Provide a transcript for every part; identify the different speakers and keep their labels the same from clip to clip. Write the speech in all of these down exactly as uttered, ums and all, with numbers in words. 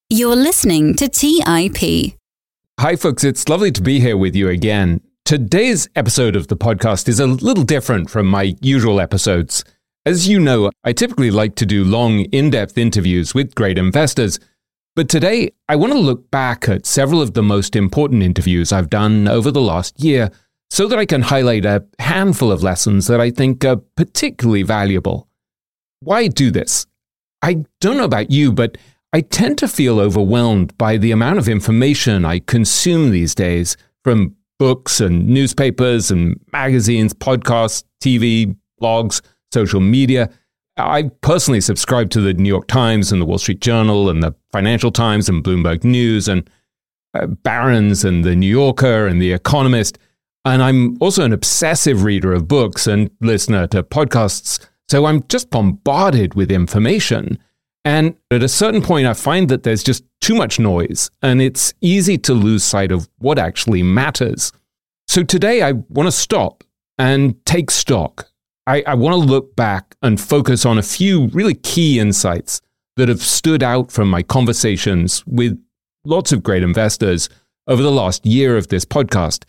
Speaker 1: You're listening to T I P.
Speaker 2: Hi, folks. It's lovely to be here with you again. Today's episode of the podcast is a little different from my usual episodes. As you know, I typically like to do long, in-depth interviews with great investors. But today, I want to look back at several of the most important interviews I've done over the last year so that I can highlight a handful of lessons that I think are particularly valuable. Why do this? I don't know about you, but I tend to feel overwhelmed by the amount of information I consume these days, from books and newspapers and magazines, podcasts, T V, blogs, social media. I personally subscribe to the New York Times and the Wall Street Journal and the Financial Times and Bloomberg News and uh, Barron's and the New Yorker and the Economist. And I'm also an obsessive reader of books and listener to podcasts. So I'm just bombarded with information. And at a certain point, I find that there's just too much noise, and it's easy to lose sight of what actually matters. So today, I want to stop and take stock. I, I want to look back and focus on a few really key insights that have stood out from my conversations with lots of great investors over the last year of this podcast.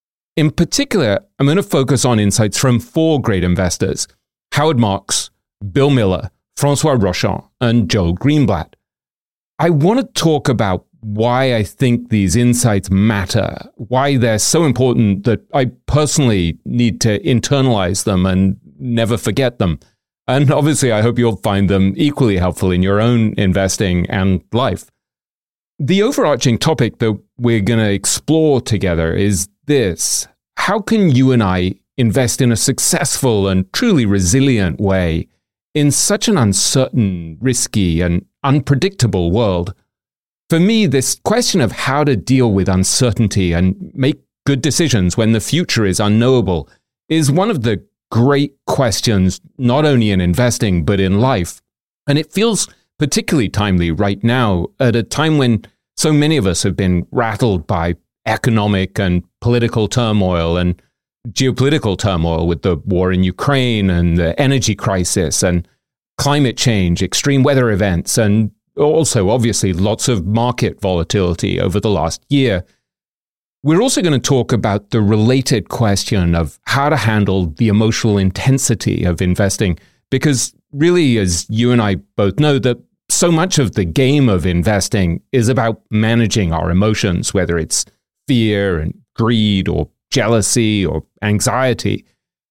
Speaker 2: In particular, I'm going to focus on insights from four great investors: Howard Marks, Bill Miller, Francois Rochon, and Joel Greenblatt. I want to talk about why I think these insights matter, why they're so important that I personally need to internalize them and never forget them. And obviously, I hope you'll find them equally helpful in your own investing and life. The overarching topic that we're going to explore together is this: how can you and I invest in a successful and truly resilient way in such an uncertain, risky, and unpredictable world? For me, this question of how to deal with uncertainty and make good decisions when the future is unknowable is one of the great questions, not only in investing, but in life. And it feels particularly timely right now, at a time when so many of us have been rattled by economic and political turmoil and geopolitical turmoil with the war in Ukraine and the energy crisis and climate change, extreme weather events, and also obviously lots of market volatility over the last year. We're also going to talk about the related question of how to handle the emotional intensity of investing, because really, as you and I both know, that so much of the game of investing is about managing our emotions, whether it's fear and greed or jealousy or anxiety.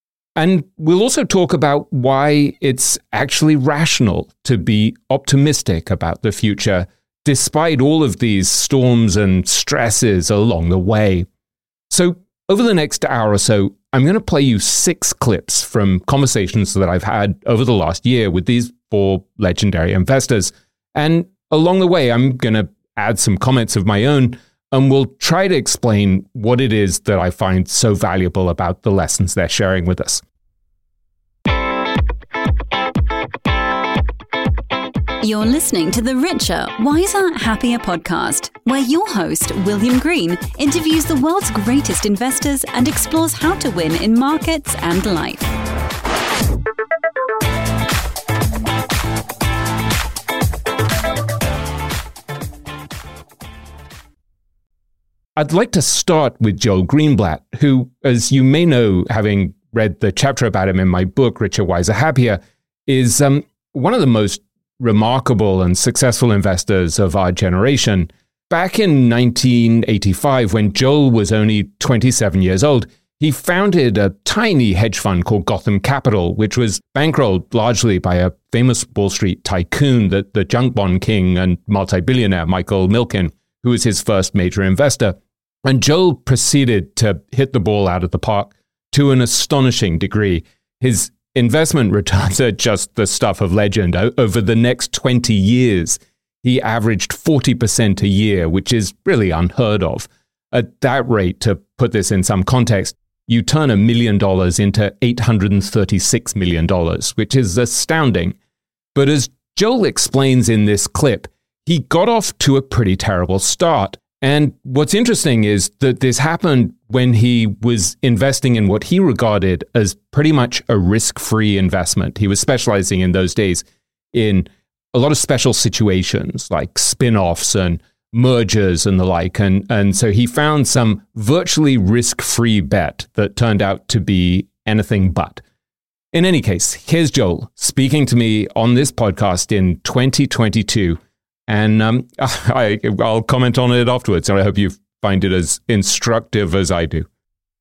Speaker 2: And we'll also talk about why it's actually rational to be optimistic about the future, despite all of these storms and stresses along the way. So over the next hour or so, I'm going to play you six clips from conversations that I've had over the last year with these four legendary investors. And along the way, I'm going to add some comments of my own, and we'll try to explain what it is that I find so valuable about the lessons they're sharing with us.
Speaker 1: You're listening to the Richer, Wiser, Happier podcast, where your host, William Green, interviews the world's greatest investors and explores how to win in markets and life.
Speaker 2: I'd like to start with Joel Greenblatt, who, as you may know, having read the chapter about him in my book, Richer, Wiser, Happier, is um, one of the most remarkable and successful investors of our generation. Back in nineteen eighty-five, when Joel was only twenty-seven years old, he founded a tiny hedge fund called Gotham Capital, which was bankrolled largely by a famous Wall Street tycoon, the, the junk bond king and multi-billionaire Michael Milken, who was his first major investor. And Joel proceeded to hit the ball out of the park to an astonishing degree. His investment returns are just the stuff of legend. O- over the next twenty years, he averaged forty percent a year, which is really unheard of. At that rate, to put this in some context, you turn a million dollars into eight hundred thirty-six million dollars, which is astounding. But as Joel explains in this clip, he got off to a pretty terrible start. And what's interesting is that this happened when he was investing in what he regarded as pretty much a risk-free investment. He was specializing in those days in a lot of special situations like spin-offs and mergers and the like. And, and so he found some virtually risk-free bet that turned out to be anything but. In any case, here's Joel speaking to me on this podcast in twenty twenty-two. And um, I, I'll comment on it afterwards. And I hope you find it as instructive as I do.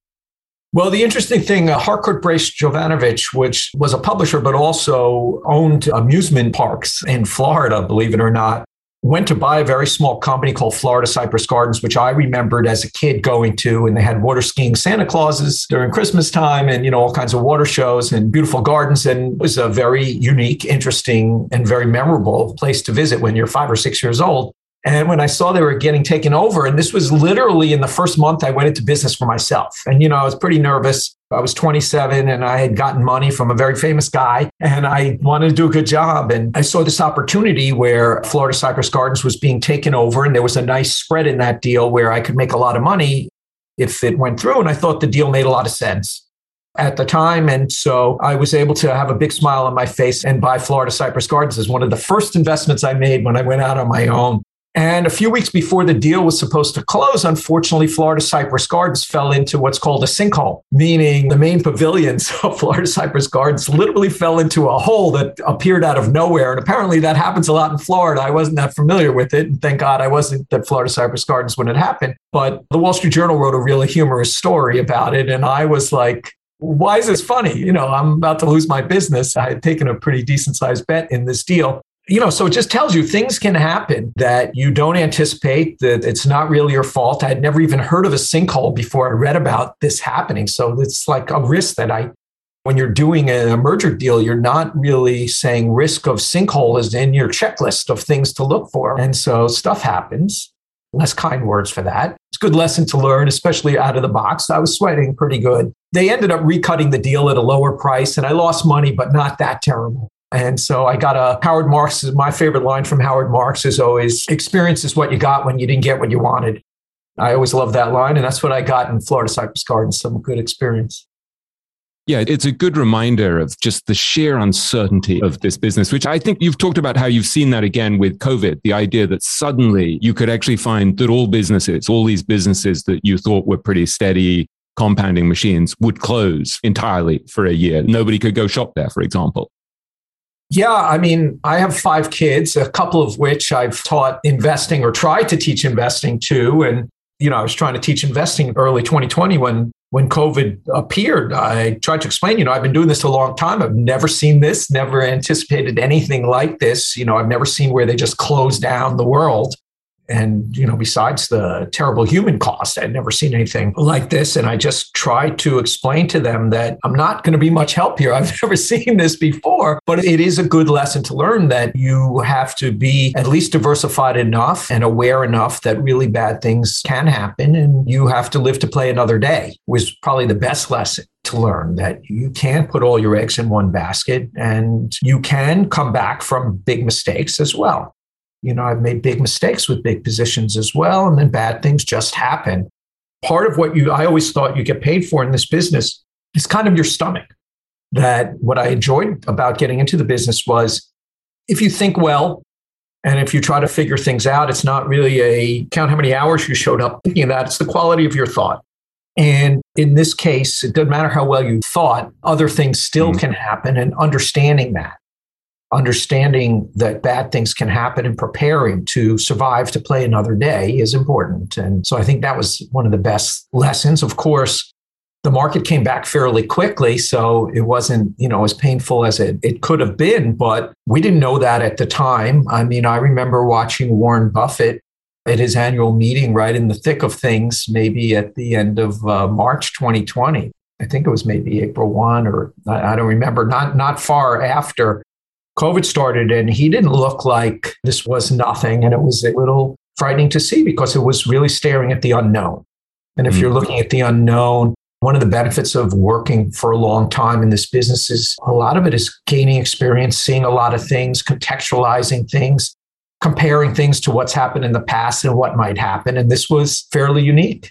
Speaker 3: Well, the interesting thing, uh, Harcourt Brace Jovanovich, which was a publisher, but also owned amusement parks in Florida, believe it or not, went to buy a very small company called Florida Cypress Gardens, which I remembered as a kid going to, and they had water skiing Santa Clauses during Christmas time and, you know, all kinds of water shows and beautiful gardens. And it was a very unique, interesting, and very memorable place to visit when you're five or six years old. And when I saw they were getting taken over, and this was literally in the first month I went into business for myself. And, you know, I was pretty nervous. I was twenty-seven and I had gotten money from a very famous guy and I wanted to do a good job. And I saw this opportunity where Florida Cypress Gardens was being taken over and there was a nice spread in that deal where I could make a lot of money if it went through. And I thought the deal made a lot of sense at the time. And so I was able to have a big smile on my face and buy Florida Cypress Gardens as one of the first investments I made when I went out on my own. And a few weeks before the deal was supposed to close, unfortunately, Florida Cypress Gardens fell into what's called a sinkhole, meaning the main pavilions of Florida Cypress Gardens literally fell into a hole that appeared out of nowhere. And apparently that happens a lot in Florida. I wasn't that familiar with it. And thank God I wasn't at Florida Cypress Gardens when it happened. But the Wall Street Journal wrote a really humorous story about it. And I was like, why is this funny? You know, I'm about to lose my business. I had taken a pretty decent sized bet in this deal. You know, so it just tells you things can happen that you don't anticipate, that it's not really your fault. I had never even heard of a sinkhole before I read about this happening. So it's like a risk that I, when you're doing a merger deal, you're not really saying risk of sinkhole is in your checklist of things to look for. And so stuff happens. Less kind words for that. It's a good lesson to learn, especially out of the box. I was sweating pretty good. They ended up recutting the deal at a lower price and I lost money, but not that terrible. And so I got a Howard Marks. My favorite line from Howard Marks is always, experience is what you got when you didn't get what you wanted. I always love that line. And that's what I got in Florida Cypress Gardens, some good experience.
Speaker 2: Yeah, it's a good reminder of just the sheer uncertainty of this business, which I think you've talked about how you've seen that again with COVID, the idea that suddenly you could actually find that all businesses, all these businesses that you thought were pretty steady compounding machines would close entirely for a year. Nobody could go shop there, for example.
Speaker 3: Yeah, I mean, I have five kids, a couple of which I've taught investing or tried to teach investing to. And, you know, I was trying to teach investing early twenty twenty when, when COVID appeared. I tried to explain, you know, I've been doing this a long time. I've never seen this, never anticipated anything like this. You know, I've never seen where they just close down the world. And, you know, besides the terrible human cost, I'd never seen anything like this. And I just tried to explain to them that I'm not going to be much help here. I've never seen this before, but it is a good lesson to learn that you have to be at least diversified enough and aware enough that really bad things can happen. And you have to live to play another day was probably the best lesson to learn, that you can't put all your eggs in one basket and you can come back from big mistakes as well. You know, I've made big mistakes with big positions as well, and then bad things just happen. Part of what you, I always thought you get paid for in this business is kind of your stomach. That what I enjoyed about getting into the business was if you think well, and if you try to figure things out, it's not really a count how many hours you showed up thinking of that, it's the quality of your thought. And in this case, it doesn't matter how well you thought, other things still mm-hmm. can happen, and understanding that. Understanding that bad things can happen and preparing to survive to play another day is important. And so I think that was one of the best lessons. Of course, the market came back fairly quickly, so it wasn't, you know, as painful as it, it could have been, but we didn't know that at the time. I mean, I remember watching Warren Buffett at his annual meeting right in the thick of things, maybe at the end of uh, March twenty twenty. I think it was maybe April first, or I don't remember, not, not far after COVID started, and he didn't look like this was nothing. And it was a little frightening to see because it was really staring at the unknown. And if mm-hmm. you're looking at the unknown, one of the benefits of working for a long time in this business is a lot of it is gaining experience, seeing a lot of things, contextualizing things, comparing things to what's happened in the past and what might happen. And this was fairly unique.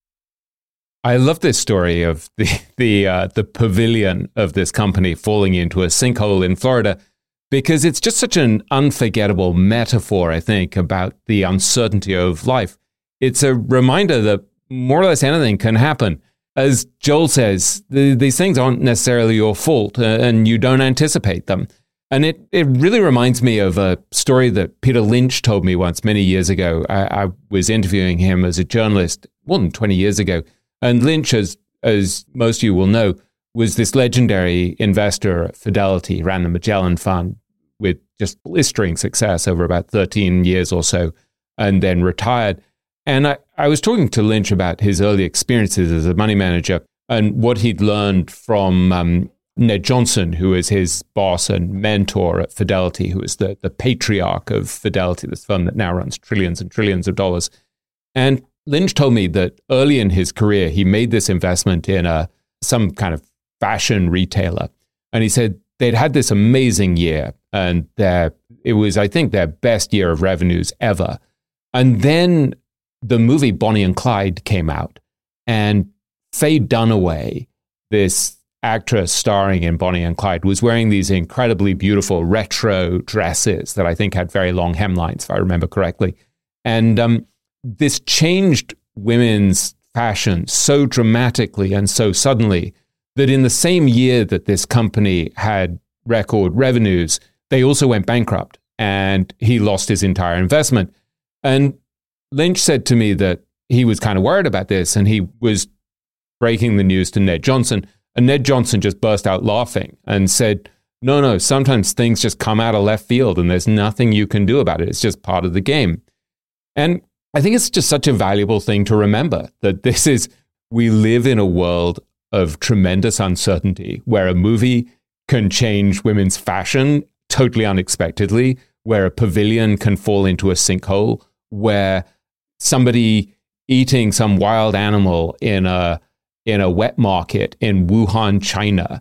Speaker 2: I love this story of the the uh, the pavilion of this company falling into a sinkhole in Florida. because it's just such an unforgettable metaphor, I think, about the uncertainty of life. It's a reminder that more or less anything can happen. As Joel says, the, these things aren't necessarily your fault, uh, and you don't anticipate them. And it, it really reminds me of a story that Peter Lynch told me once many years ago. I, I was interviewing him as a journalist more than twenty years ago. And Lynch, as, as most of you will know, was this legendary investor at Fidelity, ran the Magellan Fund with just blistering success over about thirteen years or so, and then retired. And I, I was talking to Lynch about his early experiences as a money manager and what he'd learned from um, Ned Johnson, who was his boss and mentor at Fidelity, who was the, the patriarch of Fidelity, this firm that now runs trillions and trillions of dollars. And Lynch told me that early in his career, he made this investment in a some kind of fashion retailer. And he said they'd had this amazing year, and their, it was, I think, their best year of revenues ever. And then the movie Bonnie and Clyde came out, and Faye Dunaway, this actress starring in Bonnie and Clyde, was wearing these incredibly beautiful retro dresses that I think had very long hemlines, if I remember correctly. And um, this changed women's fashion so dramatically and so suddenly that in the same year that this company had record revenues, they also went bankrupt, and he lost his entire investment. And Lynch said to me that he was kind of worried about this, and he was breaking the news to Ned Johnson. And Ned Johnson just burst out laughing and said, no, no, sometimes things just come out of left field and there's nothing you can do about it. It's just part of the game. And I think it's just such a valuable thing to remember that this is, we live in a world of tremendous uncertainty where a movie can change women's fashion totally unexpectedly, where a pavilion can fall into a sinkhole, where somebody eating some wild animal in a in a wet market in Wuhan, China,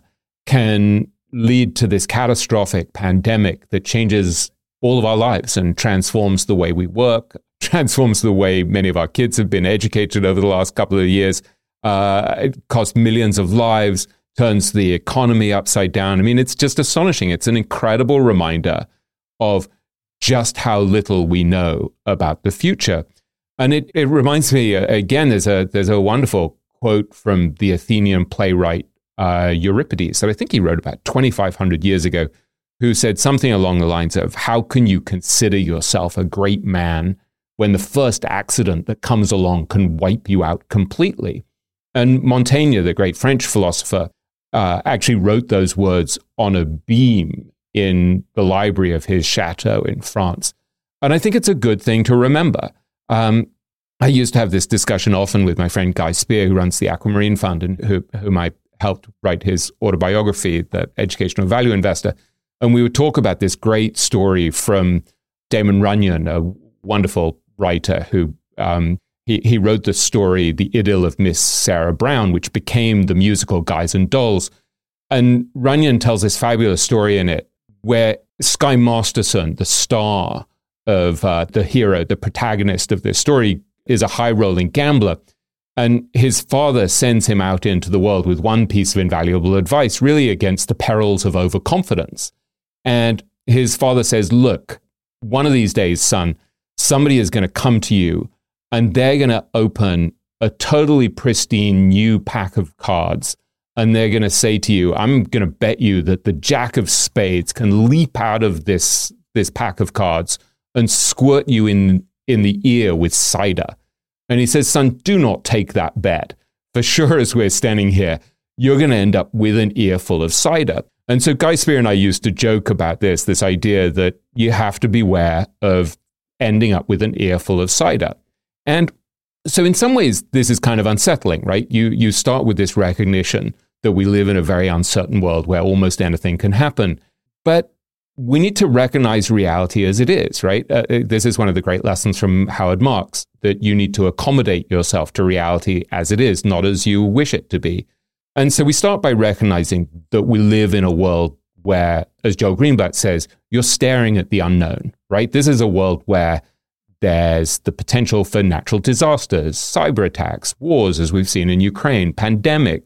Speaker 2: can lead to this catastrophic pandemic that changes all of our lives and transforms the way we work, transforms the way many of our kids have been educated over the last couple of years. Uh, it costs millions of lives, turns the economy upside down. I mean, it's just astonishing. It's an incredible reminder of just how little we know about the future. And it, it reminds me, uh, again, there's a there's a wonderful quote from the Athenian playwright uh, Euripides that I think he wrote about twenty-five hundred years ago, who said something along the lines of, how can you consider yourself a great man when the first accident that comes along can wipe you out completely? And Montaigne, the great French philosopher, uh, actually wrote those words on a beam in the library of his chateau in France. And I think it's a good thing to remember. Um, I used to have this discussion often with my friend Guy Spear, who runs the Aquamarine Fund and who, whom I helped write his autobiography, The Educational Value Investor. And we would talk about this great story from Damon Runyon, a wonderful writer who um, he, he wrote the story, The Idyll of Miss Sarah Brown, which became the musical Guys and Dolls. And Runyon tells this fabulous story in it where Sky Masterson, the star of uh, the hero, the protagonist of this story, is a high-rolling gambler. And his father sends him out into the world with one piece of invaluable advice, really against the perils of overconfidence. And his father says, look, one of these days, son, somebody is going to come to you and they're going to open a totally pristine new pack of cards. And they're going to say to you, I'm going to bet you that the Jack of Spades can leap out of this, this pack of cards and squirt you in, in the ear with cider. And he says, son, do not take that bet. For sure, as we're standing here, you're going to end up with an earful of cider. And so Guy Spear and I used to joke about this, this idea that you have to beware of ending up with an earful of cider. And so in some ways, this is kind of unsettling, right? You, you start with this recognition that we live in a very uncertain world where almost anything can happen. But we need to recognize reality as it is, right? Uh, this is one of the great lessons from Howard Marks, that you need to accommodate yourself to reality as it is, not as you wish it to be. And so we start by recognizing that we live in a world where, as Joel Greenblatt says, you're staring at the unknown, right? This is a world where there's the potential for natural disasters, cyber attacks, wars, as we've seen in Ukraine, pandemics,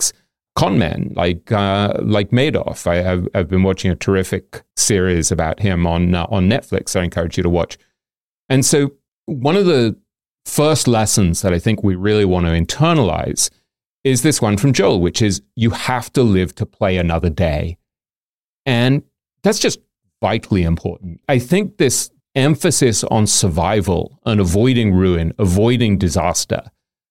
Speaker 2: con men like uh, like Madoff. I, I've, I've been watching a terrific series about him on uh, on Netflix. I encourage you to watch. And so one of the first lessons that I think we really want to internalize is this one from Joel, which is you have to live to play another day. And that's just vitally important. I think this emphasis on survival and avoiding ruin, avoiding disaster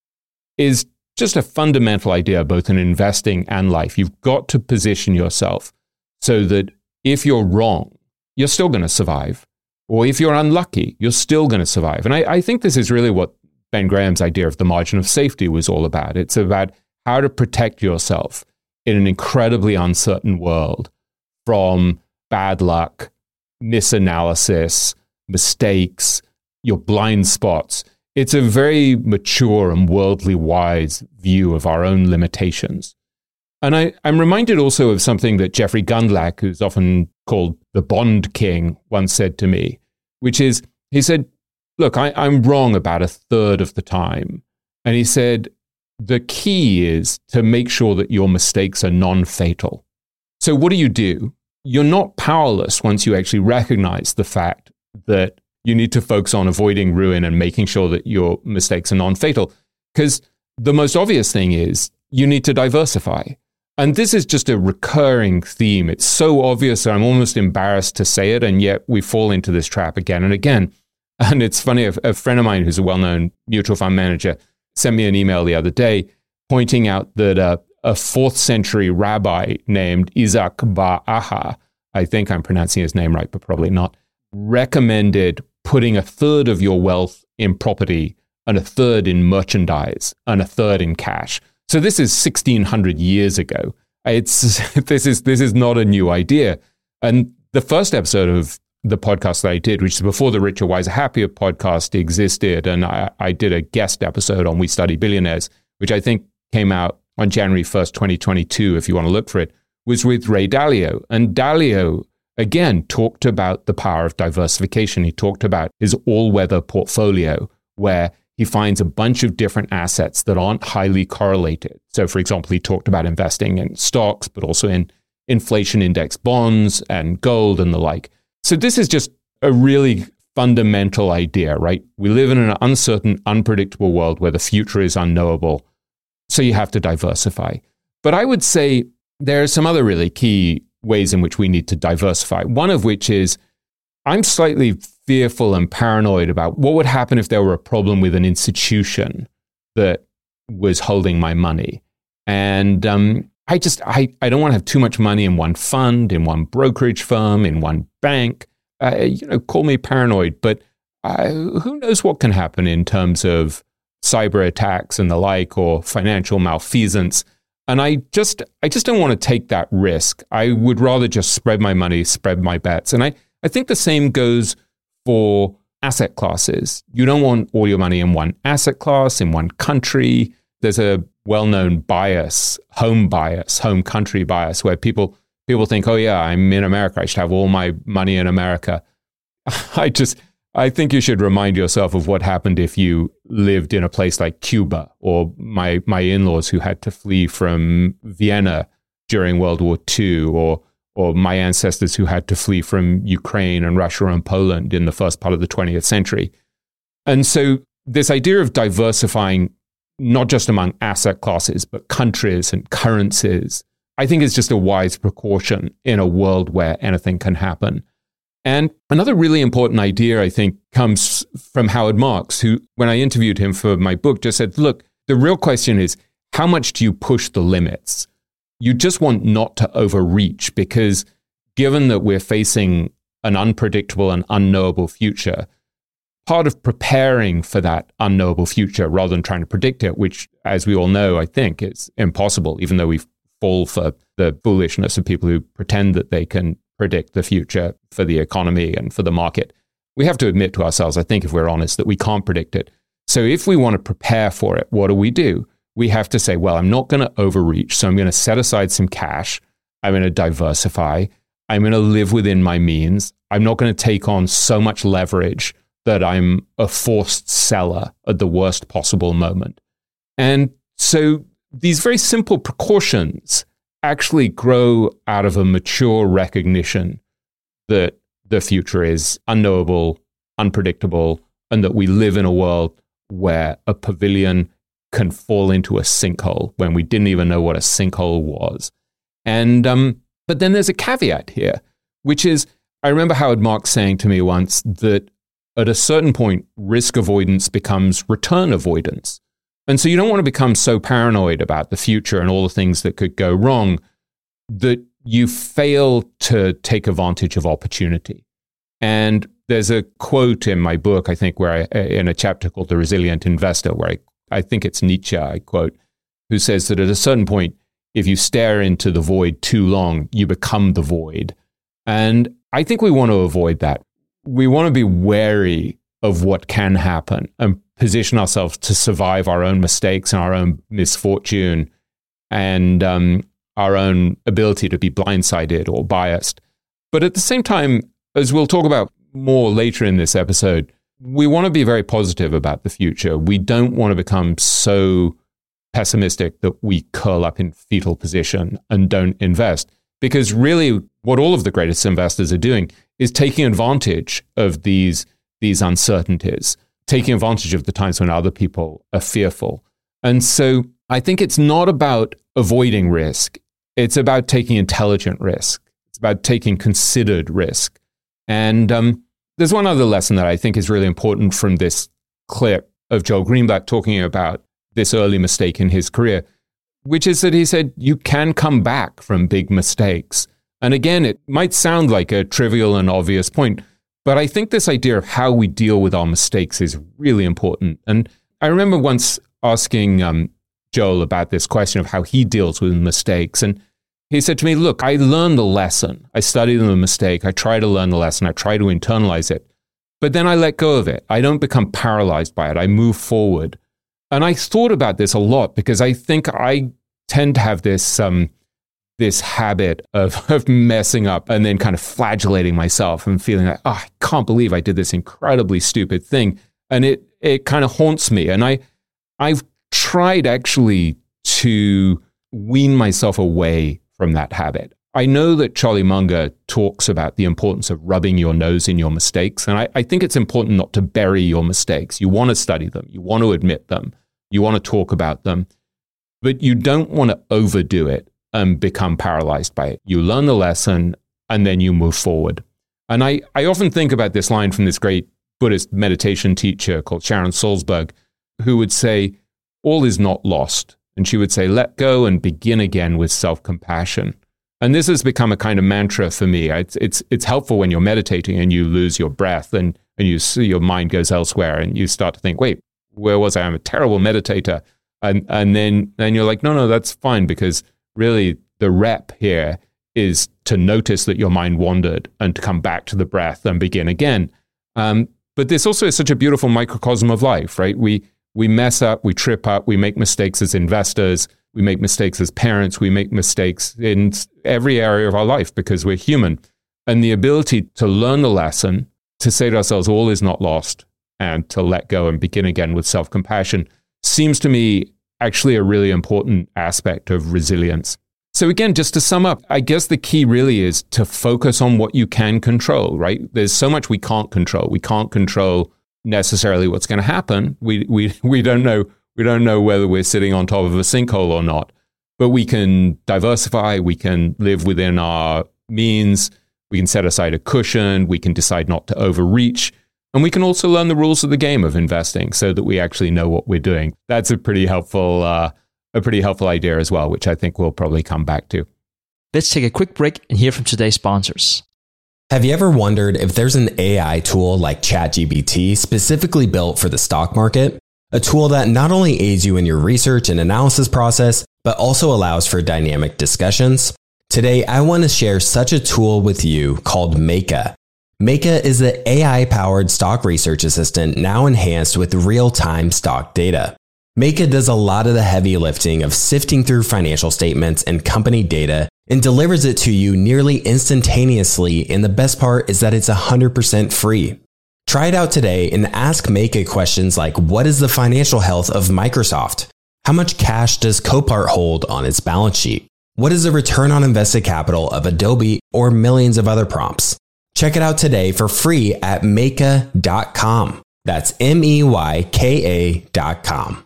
Speaker 2: is just a fundamental idea, both in investing and life. You've got to position yourself so that if you're wrong, you're still going to survive. Or if you're unlucky, you're still going to survive. And I, I think this is really what Ben Graham's idea of the margin of safety was all about. It's about how to protect yourself in an incredibly uncertain world from bad luck, misanalysis, mistakes, your blind spots. It's a very mature and worldly wise view of our own limitations. And I, I'm reminded also of something that Jeffrey Gundlach, who's often called the Bond King, once said to me, which is, he said, look, I, I'm wrong about a third of the time. And he said, the key is to make sure that your mistakes are non-fatal. So what do you do? You're not powerless once you actually recognize the fact that you need to focus on avoiding ruin and making sure that your mistakes are non-fatal. Because the most obvious thing is you need to diversify. And this is just a recurring theme. It's so obvious that I'm almost embarrassed to say it, and yet we fall into this trap again and again. And it's funny, a, a friend of mine who's a well-known mutual fund manager sent me an email the other day pointing out that uh, a fourth century rabbi named Isaac Bar Aha, I think I'm pronouncing his name right, but probably not, recommended putting a third of your wealth in property and a third in merchandise and a third in cash. So this is sixteen hundred years ago. It's this is this is not a new idea. And the first episode of the podcast that I did, which is before the Richer, Wiser, Happier podcast existed, and I, I did a guest episode on We Study Billionaires, which I think came out on January first, twenty twenty-two, if you want to look for it, was with Ray Dalio. And Dalio, again, talked about the power of diversification. He talked about his all-weather portfolio, where he finds a bunch of different assets that aren't highly correlated. So, for example, he talked about investing in stocks, but also in inflation index bonds and gold and the like. So this is just a really fundamental idea, right? We live in an uncertain, unpredictable world where the future is unknowable. So you have to diversify. But I would say there are some other really key ways in which we need to diversify. One of which is I'm slightly fearful and paranoid about what would happen if there were a problem with an institution that was holding my money. And um, I just, I, I don't want to have too much money in one fund, in one brokerage firm, in one bank. Uh, you know, call me paranoid, but uh, who knows what can happen in terms of cyber attacks and the like, or financial malfeasance. And I just, I just don't want to take that risk. I would rather just spread my money, spread my bets. And I, I think the same goes for asset classes. You don't want all your money in one asset class, in one country. There's a well-known bias, home bias, home country bias, where people people think, oh yeah, I'm in America, I should have all my money in America. I just, I think you should remind yourself of what happened if you lived in a place like Cuba, or my my in-laws who had to flee from Vienna during World War Two, or or my ancestors who had to flee from Ukraine and Russia and Poland in the first part of the twentieth century. And so this idea of diversifying, not just among asset classes, but countries and currencies, I think is just a wise precaution in a world where anything can happen. And another really important idea, I think, comes from Howard Marks, who, when I interviewed him for my book, just said, look, the real question is, how much do you push the limits? You just want not to overreach, because given that we're facing an unpredictable and unknowable future, part of preparing for that unknowable future rather than trying to predict it, which, as we all know, I think is impossible, even though we fall for the foolishness of people who pretend that they can predict the future for the economy and for the market. We have to admit to ourselves, I think, if we're honest, that we can't predict it. So if we want to prepare for it, what do we do? We have to say, well, I'm not going to overreach, so I'm going to set aside some cash. I'm going to diversify. I'm going to live within my means. I'm not going to take on so much leverage that I'm a forced seller at the worst possible moment. And so these very simple precautions actually grow out of a mature recognition that the future is unknowable, unpredictable, and that we live in a world where a pavilion can fall into a sinkhole when we didn't even know what a sinkhole was. And um, but then there's a caveat here, which is, I remember Howard Marks saying to me once that at a certain point, risk avoidance becomes return avoidance. And so you don't want to become so paranoid about the future and all the things that could go wrong that you fail to take advantage of opportunity. And there's a quote in my book, I think, where I, in a chapter called The Resilient Investor, where I, I think it's Nietzsche, I quote, who says that at a certain point, if you stare into the void too long, you become the void. And I think we want to avoid that. We want to be wary of what can happen and position ourselves to survive our own mistakes and our own misfortune and um, our own ability to be blindsided or biased. But at the same time, as we'll talk about more later in this episode, we want to be very positive about the future. We don't want to become so pessimistic that we curl up in fetal position and don't invest. Because really, what all of the greatest investors are doing is taking advantage of these, these uncertainties, taking advantage of the times when other people are fearful. And so I think it's not about avoiding risk. It's about taking intelligent risk. It's about taking considered risk. And um, there's one other lesson that I think is really important from this clip of Joel Greenblatt talking about this early mistake in his career, which is that he said, you can come back from big mistakes. And again, it might sound like a trivial and obvious point, but I think this idea of how we deal with our mistakes is really important. And I remember once asking um, Joel about this question of how he deals with mistakes. And he said to me, look, I learned the lesson. I studied the mistake. I try to learn the lesson. I try to internalize it. But then I let go of it. I don't become paralyzed by it. I move forward. And I thought about this a lot because I think I tend to have this um, this habit of, of messing up and then kind of flagellating myself and feeling like, oh, I can't believe I did this incredibly stupid thing. And it it kind of haunts me. And I, I've tried actually to wean myself away from that habit. I know that Charlie Munger talks about the importance of rubbing your nose in your mistakes. And I, I think it's important not to bury your mistakes. You want to study them. You want to admit them. You want to talk about them. But you don't want to overdo it and become paralyzed by it. You learn the lesson and then you move forward. And I, I often think about this line from this great Buddhist meditation teacher called Sharon Salzberg, who would say, all is not lost. And she would say, let go and begin again with self-compassion. And this has become a kind of mantra for me. It's it's it's helpful when you're meditating and you lose your breath and, and you see your mind goes elsewhere and you start to think, wait, where was I? I'm a terrible meditator. And and then, then you're like, no, no, that's fine, because really the rep here is to notice that your mind wandered and to come back to the breath and begin again. Um, but this also is such a beautiful microcosm of life, right? We we mess up, we trip up, we make mistakes as investors, we make mistakes as parents, we make mistakes in every area of our life because we're human. And the ability to learn the lesson, to say to ourselves, all is not lost, and to let go and begin again with self-compassion seems to me actually a really important aspect of resilience. So again, just to sum up, I guess the key really is to focus on what you can control, right? There's so much we can't control. We can't control necessarily what's going to happen. We we we don't know we don't know whether we're sitting on top of a sinkhole or not. But we can diversify, we can live within our means, we can set aside a cushion, we can decide not to overreach. And we can also learn the rules of the game of investing so that we actually know what we're doing. That's a pretty helpful, uh, a pretty helpful idea as well, which I think we'll probably come back to.
Speaker 4: Let's take a quick break and hear from today's sponsors.
Speaker 5: Have you ever wondered if there's an A I tool like ChatGPT specifically built for the stock market? A tool that not only aids you in your research and analysis process, but also allows for dynamic discussions? Today, I want to share such a tool with you called Meyka. Meyka is the A I-powered stock research assistant now enhanced with real-time stock data. Meyka does a lot of the heavy lifting of sifting through financial statements and company data and delivers it to you nearly instantaneously, and the best part is that it's one hundred percent free. Try it out today and ask Meyka questions like, what is the financial health of Microsoft? How much cash does Copart hold on its balance sheet? What is the return on invested capital of Adobe or millions of other prompts? Check it out today for free at Meyka dot com. That's M E Y K A dot com.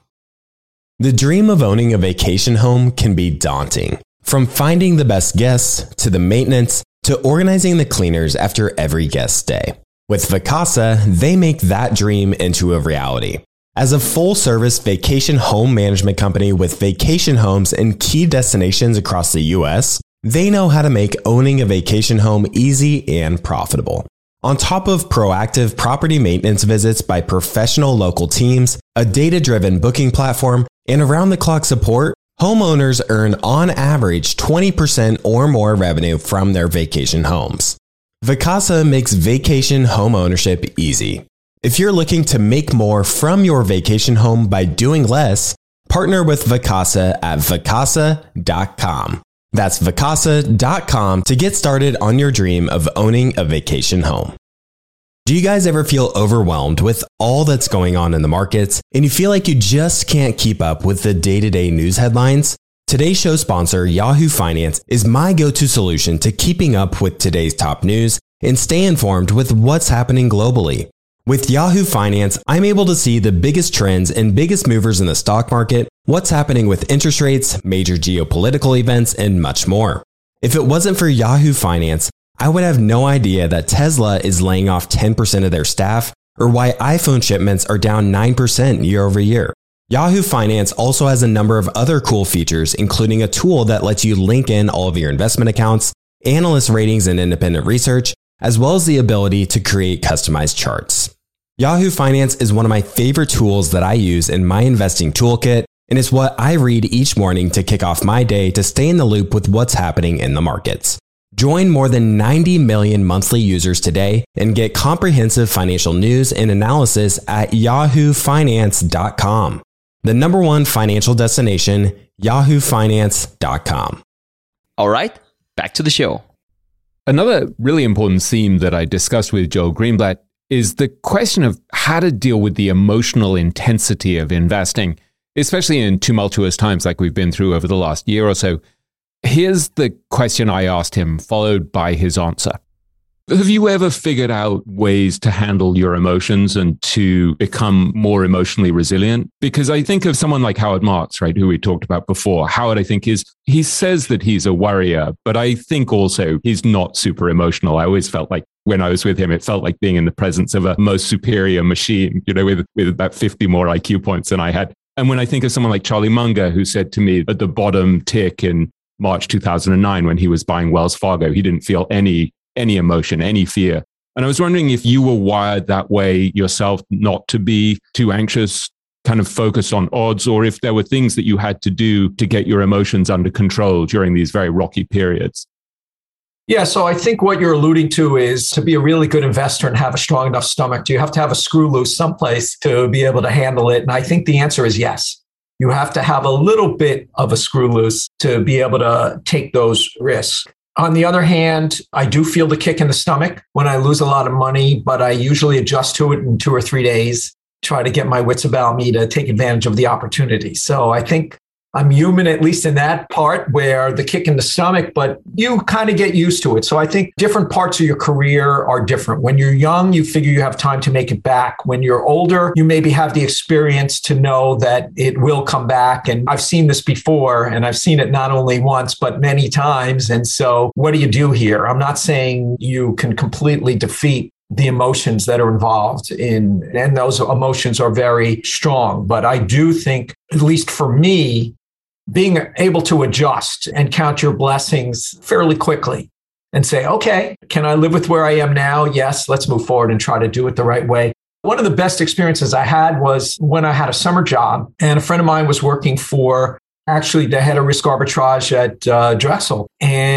Speaker 5: The dream of owning a vacation home can be daunting. From finding the best guests, to the maintenance, to organizing the cleaners after every guest stay. With Vacasa, they make that dream into a reality. As a full-service vacation home management company with vacation homes in key destinations across the U S, they know how to make owning a vacation home easy and profitable. On top of proactive property maintenance visits by professional local teams, a data-driven booking platform, and around-the-clock support, homeowners earn on average twenty percent or more revenue from their vacation homes. Vacasa makes vacation home ownership easy. If you're looking to make more from your vacation home by doing less, partner with Vacasa at Vacasa dot com. That's Vacasa dot com to get started on your dream of owning a vacation home. Do you guys ever feel overwhelmed with all that's going on in the markets and you feel like you just can't keep up with the day-to-day news headlines? Today's show sponsor, Yahoo Finance, is my go-to solution to keeping up with today's top news and stay informed with what's happening globally. With Yahoo Finance, I'm able to see the biggest trends and biggest movers in the stock market, what's happening with interest rates, major geopolitical events, and much more. If it wasn't for Yahoo Finance, I would have no idea that Tesla is laying off ten percent of their staff or why iPhone shipments are down nine percent year over year. Yahoo Finance also has a number of other cool features, including a tool that lets you link in all of your investment accounts, analyst ratings and independent research, as well as the ability to create customized charts. Yahoo Finance is one of my favorite tools that I use in my investing toolkit, and it's what I read each morning to kick off my day to stay in the loop with what's happening in the markets. Join more than ninety million monthly users today and get comprehensive financial news and analysis at Yahoo Finance dot com. The number one financial destination, Yahoo Finance dot com.
Speaker 4: All right, back to the show.
Speaker 2: Another really important theme that I discussed with Joel Greenblatt is the question of how to deal with the emotional intensity of investing, especially in tumultuous times like we've been through over the last year or so. Here's the question I asked him, followed by his answer. Have you ever figured out ways to handle your emotions and to become more emotionally resilient? Because I think of someone like Howard Marks, right, who we talked about before. Howard, I think, is, he says that he's a worrier, but I think also he's not super emotional. I always felt like when I was with him, it felt like being in the presence of a most superior machine, you know, with, with about fifty more I Q points than I had. And when I think of someone like Charlie Munger, who said to me at the bottom tick in March two thousand nine, when he was buying Wells Fargo, he didn't feel any any emotion, any fear. And I was wondering if you were wired that way yourself, not to be too anxious, kind of focused on odds, or if there were things that you had to do to get your emotions under control during these very rocky periods.
Speaker 3: Yeah, so I think what you're alluding to is to be a really good investor and have a strong enough stomach. Do you have to have a screw loose someplace to be able to handle it? And I think the answer is yes. You have to have a little bit of a screw loose to be able to take those risks. On the other hand, I do feel the kick in the stomach when I lose a lot of money, but I usually adjust to it in two or three days, try to get my wits about me to take advantage of the opportunity. So I think I'm human, at least in that part where the kick in the stomach, but you kind of get used to it. So I think different parts of your career are different. When you're young, you figure you have time to make it back. When you're older, you maybe have the experience to know that it will come back. And I've seen this before, and I've seen it not only once, but many times. And so what do you do here? I'm not saying you can completely defeat the emotions that are involved in, and those emotions are very strong. But I do think, at least for me, being able to adjust and count your blessings fairly quickly and say, okay, can I live with where I am now? Yes, let's move forward and try to do it the right way. One of the best experiences I had was when I had a summer job, and a friend of mine was working for actually the head of risk arbitrage at uh, Drexel.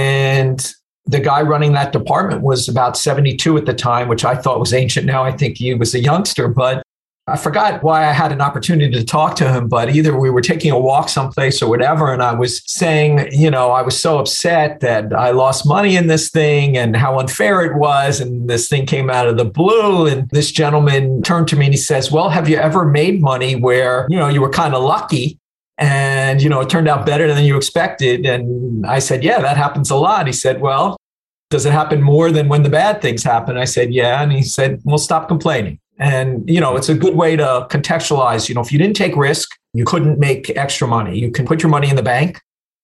Speaker 3: And the guy running that department was about seventy-two at the time, which I thought was ancient. Now I think he was a youngster, but I forgot why I had an opportunity to talk to him, but either we were taking a walk someplace or whatever. And I was saying, you know, I was so upset that I lost money in this thing and how unfair it was. And this thing came out of the blue. And this gentleman turned to me and he says, well, have you ever made money where, you know, you were kind of lucky And, you know, it turned out better than you expected. And I said, yeah, that happens a lot. He said, well, does it happen more than when the bad things happen? I said, yeah. And he said, well, stop complaining. And, you know, it's a good way to contextualize, you know, if you didn't take risk, you couldn't make extra money. You can put your money in the bank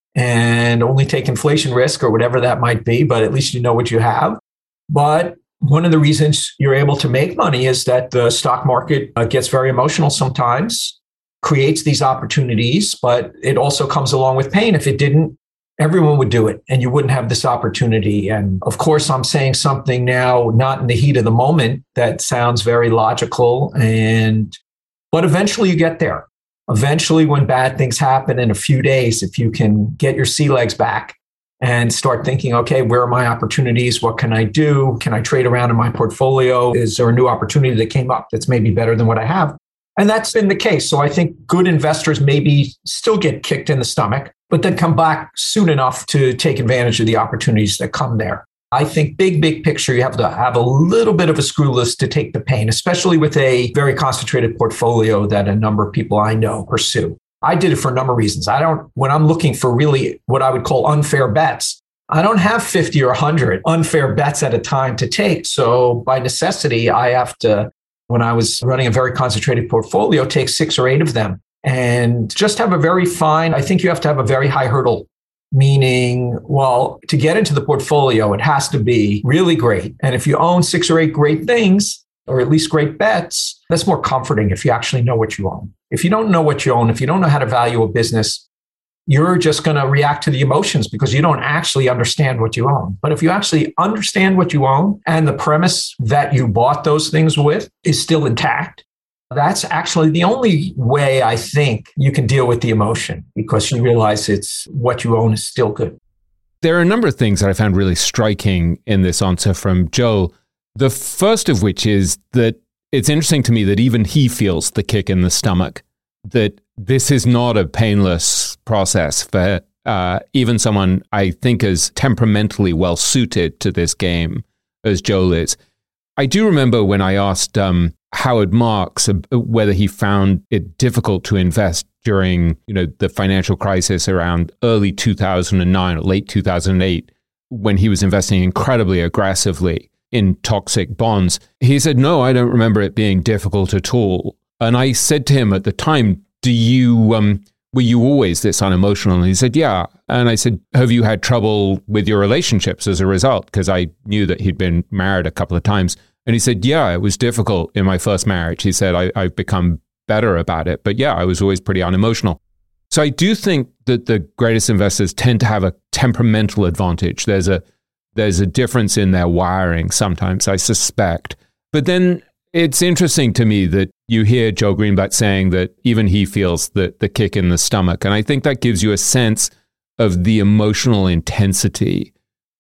Speaker 3: and only take inflation risk or whatever that might be, but at least you know what you have. But one of the reasons you're able to make money is that the stock market uh, gets very emotional sometimes, creates these opportunities, but it also comes along with pain. If it didn't, everyone would do it and you wouldn't have this opportunity. And of course, I'm saying something now, not in the heat of the moment, that sounds very logical. And, but eventually you get there. Eventually, when bad things happen in a few days, if you can get your sea legs back and start thinking, okay, where are my opportunities? What can I do? Can I trade around in my portfolio? Is there a new opportunity that came up that's maybe better than what I have? And that's been the case. So I think good investors maybe still get kicked in the stomach, but then come back soon enough to take advantage of the opportunities that come there. I think big, big picture, you have to have a little bit of a screw loose to take the pain, especially with a very concentrated portfolio that a number of people I know pursue. I did it for a number of reasons. I don't, when I'm looking for really what I would call unfair bets, I don't have fifty or one hundred unfair bets at a time to take. So by necessity, I have to, when I was running a very concentrated portfolio, take six or eight of them and just have a very fine, I think you have to have a very high hurdle, meaning, well, to get into the portfolio, it has to be really great. And if you own six or eight great things, or at least great bets, that's more comforting if you actually know what you own. If you don't know what you own, if you don't know how to value a business, you're just going to react to the emotions because you don't actually understand what you own. But if you actually understand what you own and the premise that you bought those things with is still intact, that's actually the only way I think you can deal with the emotion because you realize it's what you own is still good.
Speaker 2: There are a number of things that I found really striking in this answer from Joel. The first of which is that it's interesting to me that even he feels the kick in the stomach, that this is not a painless process for uh, even someone I think as temperamentally well suited to this game as Joel is. I do remember when I asked um, Howard Marks whether he found it difficult to invest during, you know, the financial crisis around early two thousand nine or late two thousand eight, when he was investing incredibly aggressively in toxic bonds. He said, no, I don't remember it being difficult at all. And I said to him at the time, do you, um, were you always this unemotional? And he said, yeah. And I said, have you had trouble with your relationships as a result? Because I knew that he'd been married a couple of times. And he said, yeah, it was difficult in my first marriage. He said, I, I've become better about it. But yeah, I was always pretty unemotional. So I do think that the greatest investors tend to have a temperamental advantage. There's a There's a difference in their wiring sometimes, I suspect. But then it's interesting to me that you hear Joel Greenblatt saying that even he feels the, the kick in the stomach. And I think that gives you a sense of the emotional intensity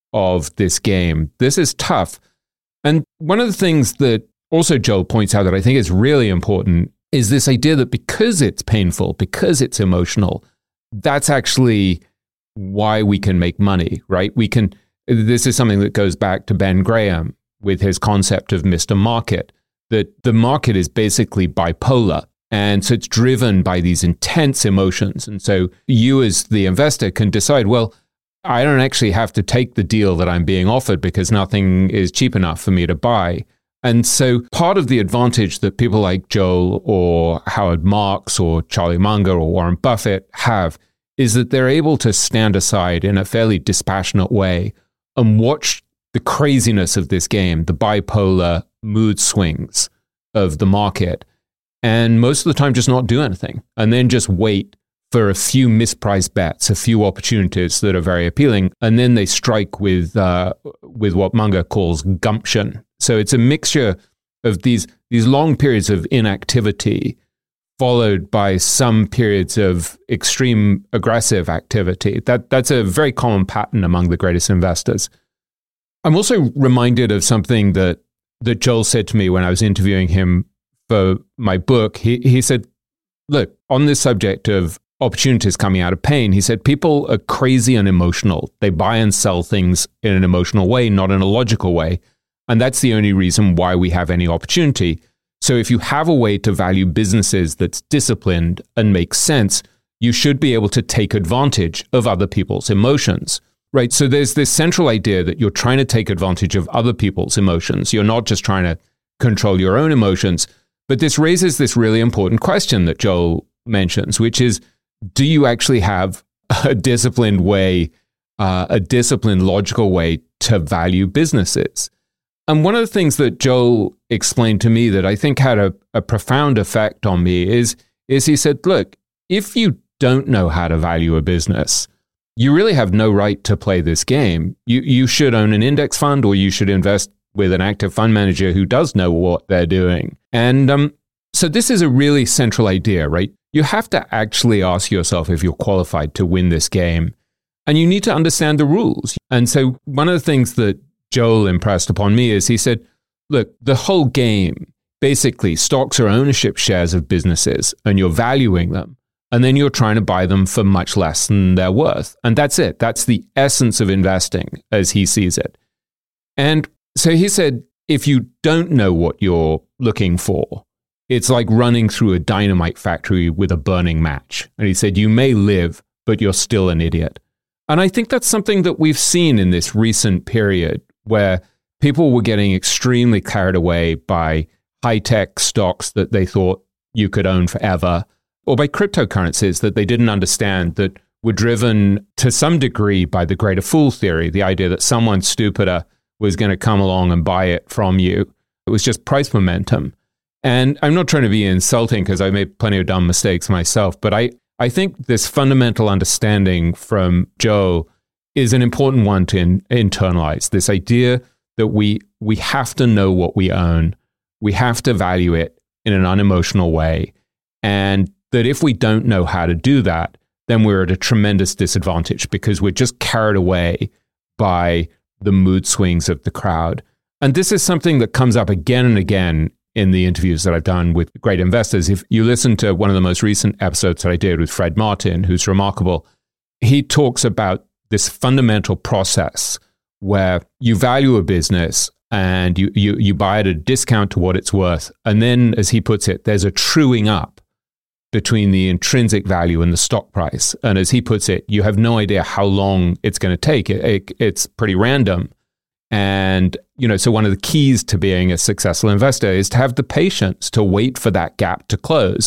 Speaker 2: of this game. This is tough. And one of the things that also Joel points out that I think is really important is this idea that because it's painful, because it's emotional, that's actually why we can make money, right? We can... This is something that goes back to Ben Graham with his concept of Mister Market, that the market is basically bipolar. And so it's driven by these intense emotions. And so you as the investor can decide, well, I don't actually have to take the deal that I'm being offered because nothing is cheap enough for me to buy. And so part of the advantage that people like Joel or Howard Marks or Charlie Munger or Warren Buffett have is that they're able to stand aside in a fairly dispassionate way and watch the craziness of this game, the bipolar mood swings of the market, and most of the time just not do anything, and then just wait for a few mispriced bets, a few opportunities that are very appealing, and then they strike with uh, with what Munger calls gumption. So it's a mixture of these these long periods of inactivity followed by some periods of extreme aggressive activity. That that's a very common pattern among the greatest investors. I'm also reminded of something that that Joel said to me when I was interviewing him for my book. He he said, look, on this subject of opportunities coming out of pain, he said, people are crazy and emotional. They buy and sell things in an emotional way, not in a logical way. And that's the only reason why we have any opportunity. So if you have a way to value businesses that's disciplined and makes sense, you should be able to take advantage of other people's emotions, right? So there's this central idea that you're trying to take advantage of other people's emotions. You're not just trying to control your own emotions. But this raises this really important question that Joel mentions, which is, do you actually have a disciplined way, uh, a disciplined, logical way to value businesses? And one of the things that Joel explained to me that I think had a, a profound effect on me is, is he said, look, if you don't know how to value a business, you really have no right to play this game. You, you should own an index fund, or you should invest with an active fund manager who does know what they're doing. And um, so this is a really central idea, right? You have to actually ask yourself if you're qualified to win this game. And you need to understand the rules. And so one of the things that Joel impressed upon me is he said, look, the whole game, basically stocks are ownership shares of businesses, and you're valuing them. And then you're trying to buy them for much less than they're worth. And that's it. That's the essence of investing as he sees it. And so he said, if you don't know what you're looking for, it's like running through a dynamite factory with a burning match. And he said, you may live, but you're still an idiot. And I think that's something that we've seen in this recent period where people were getting extremely carried away by high-tech stocks that they thought you could own forever, or by cryptocurrencies that they didn't understand, that were driven to some degree by the greater fool theory, the idea that someone stupider was going to come along and buy it from you. It was just price momentum. And I'm not trying to be insulting because I made plenty of dumb mistakes myself, but I, I think this fundamental understanding from Joe is an important one to in, internalize. This idea that we we have to know what we own, we have to value it in an unemotional way, and that if we don't know how to do that, then we're at a tremendous disadvantage because we're just carried away by the mood swings of the crowd. And this is something that comes up again and again in the interviews that I've done with great investors. If you listen to one of the most recent episodes that I did with Fred Martin, who's remarkable, he talks about this fundamental process where you value a business and you, you, you buy at a discount to what it's worth. And then, as he puts it, there's a truing up between the intrinsic value and the stock price. And as he puts it, you have no idea how long it's going to take. It, it, it's pretty random. And, you know, so one of the keys to being a successful investor is to have the patience to wait for that gap to close.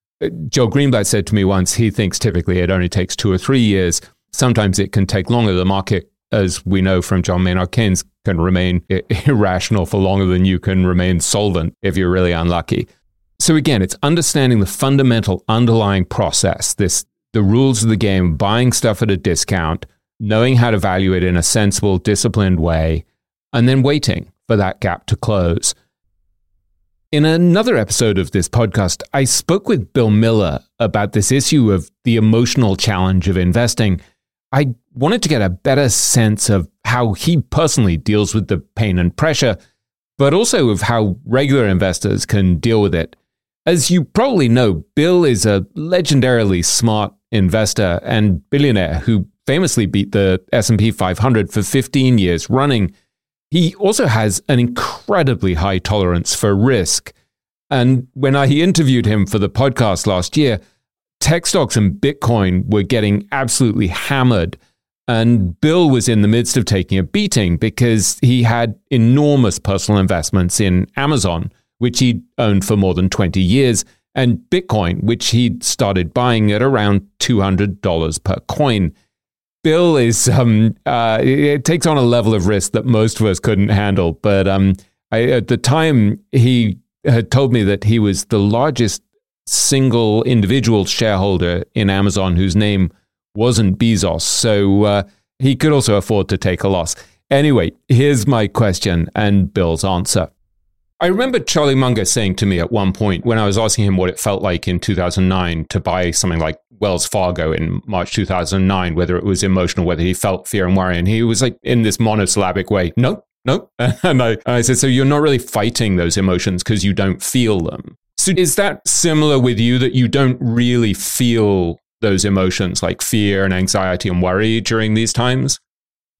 Speaker 2: Joe Greenblatt said to me once, he thinks typically it only takes two or three years. Sometimes it can take longer. The market, as we know from John Maynard Keynes, can remain irrational for longer than you can remain solvent if you're really unlucky. So again, it's understanding the fundamental underlying process, this the rules of the game, buying stuff at a discount, knowing how to value it in a sensible, disciplined way, and then waiting for that gap to close. In another episode of this podcast, I spoke with Bill Miller about this issue of the emotional challenge of investing. I wanted to get a better sense of how he personally deals with the pain and pressure, but also of how regular investors can deal with it. As you probably know, Bill is a legendarily smart investor and billionaire who famously beat the S and P five hundred for fifteen years running. He also has an incredibly high tolerance for risk. And when I interviewed him for the podcast last year, tech stocks and Bitcoin were getting absolutely hammered. And Bill was in the midst of taking a beating because he had enormous personal investments in Amazon, which he'd owned for more than twenty years, and Bitcoin, which he'd started buying at around two hundred dollars per coin. Bill is, um, uh, it takes on a level of risk that most of us couldn't handle. But um, I, at the time, he had told me that he was the largest single individual shareholder in Amazon whose name wasn't Bezos. So uh, he could also afford to take a loss. Anyway, here's my question and Bill's answer. I remember Charlie Munger saying to me at one point when I was asking him what it felt like in two thousand nine to buy something like Wells Fargo in March two thousand nine, whether it was emotional, whether he felt fear and worry. And he was like in this monosyllabic way, no, no. And I, and I said, so you're not really fighting those emotions because you don't feel them. So is that similar with you, that you don't really feel those emotions like fear and anxiety and worry during these times?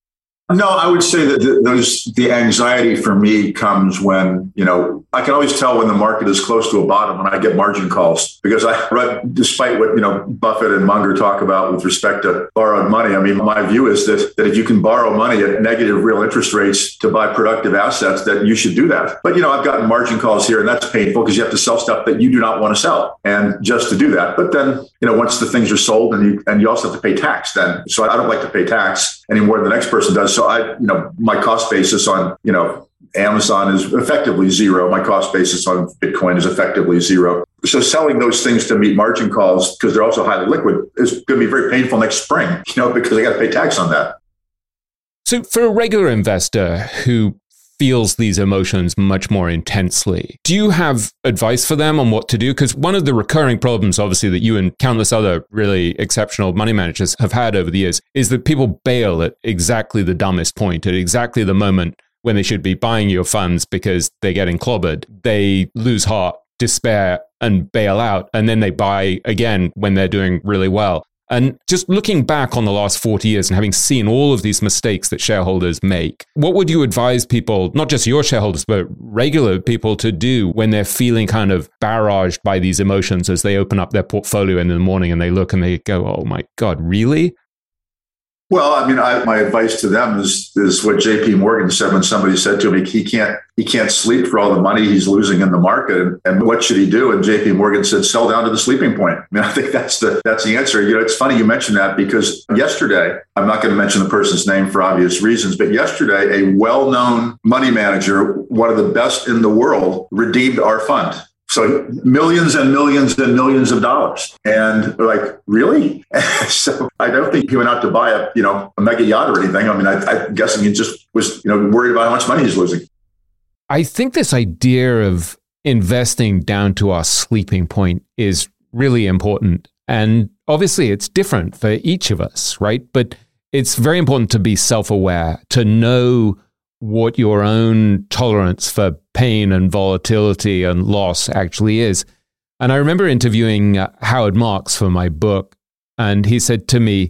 Speaker 6: No, I would say that the, those the anxiety for me comes when, you know, I can always tell when the market is close to a bottom when I get margin calls, because I, despite what, you know, Buffett and Munger talk about with respect to borrowed money, I mean, my view is that, that if you can borrow money at negative real interest rates to buy productive assets, that you should do that. But, you know, I've gotten margin calls here, and that's painful because you have to sell stuff that you do not want to sell, and just to do that. But then, you know, once the things are sold, and you, and you also have to pay tax then. So I don't like to pay tax any more than the next person does. So I, you know, my cost basis on, you know, Amazon is effectively zero. My cost basis on Bitcoin is effectively zero. So selling those things to meet margin calls, because they're also highly liquid, is going to be very painful next spring, you know, because I got to pay tax on that.
Speaker 2: So for a regular investor who feels these emotions much more intensely, do you have advice for them on what to do? Because one of the recurring problems, obviously, that you and countless other really exceptional money managers have had over the years is that people bail at exactly the dumbest point, at exactly the moment when they should be buying your funds because they're getting clobbered. They lose heart, despair, and bail out. And then they buy again when they're doing really well. And just looking back on the last forty years and having seen all of these mistakes that shareholders make, what would you advise people, not just your shareholders, but regular people, to do when they're feeling kind of barraged by these emotions as they open up their portfolio in the morning and they look and they go, oh my God, really?
Speaker 6: Well, I mean, I, my advice to them is is what J P Morgan said when somebody said to him, he can't he can't sleep for all the money he's losing in the market. And, and what should he do? And J P Morgan said, sell down to the sleeping point. I mean, I think that's the that's the answer. You know, it's funny you mentioned that, because yesterday, I'm not going to mention the person's name for obvious reasons, but yesterday, a well-known money manager, one of the best in the world, redeemed our fund. So millions and millions and millions of dollars. And they're like, really? So I don't think he went out to buy a, you know, a mega yacht or anything. I mean, I, I'm guessing he just was, you know, worried about how much money he's losing.
Speaker 2: I think this idea of investing down to our sleeping point is really important. And obviously it's different for each of us, right? But it's very important to be self-aware, to know what your own tolerance for pain and volatility and loss actually is. And I remember interviewing uh, Howard Marks for my book, and he said to me,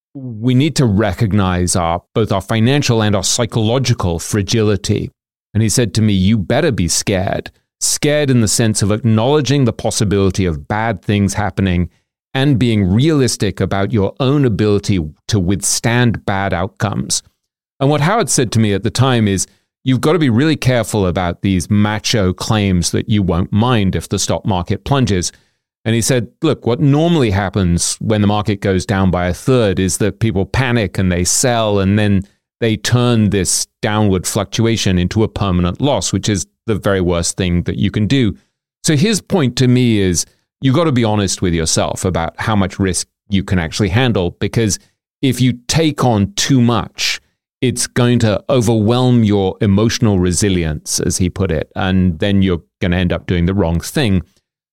Speaker 2: we need to recognize our both our financial and our psychological fragility. And he said to me, you better be scared, scared in the sense of acknowledging the possibility of bad things happening and being realistic about your own ability to withstand bad outcomes. And what Howard said to me at the time is, you've got to be really careful about these macho claims that you won't mind if the stock market plunges. And he said, look, what normally happens when the market goes down by a third is that people panic and they sell, and then they turn this downward fluctuation into a permanent loss, which is the very worst thing that you can do. So his point to me is, you've got to be honest with yourself about how much risk you can actually handle, because if you take on too much, it's going to overwhelm your emotional resilience, as he put it, and then you're going to end up doing the wrong thing.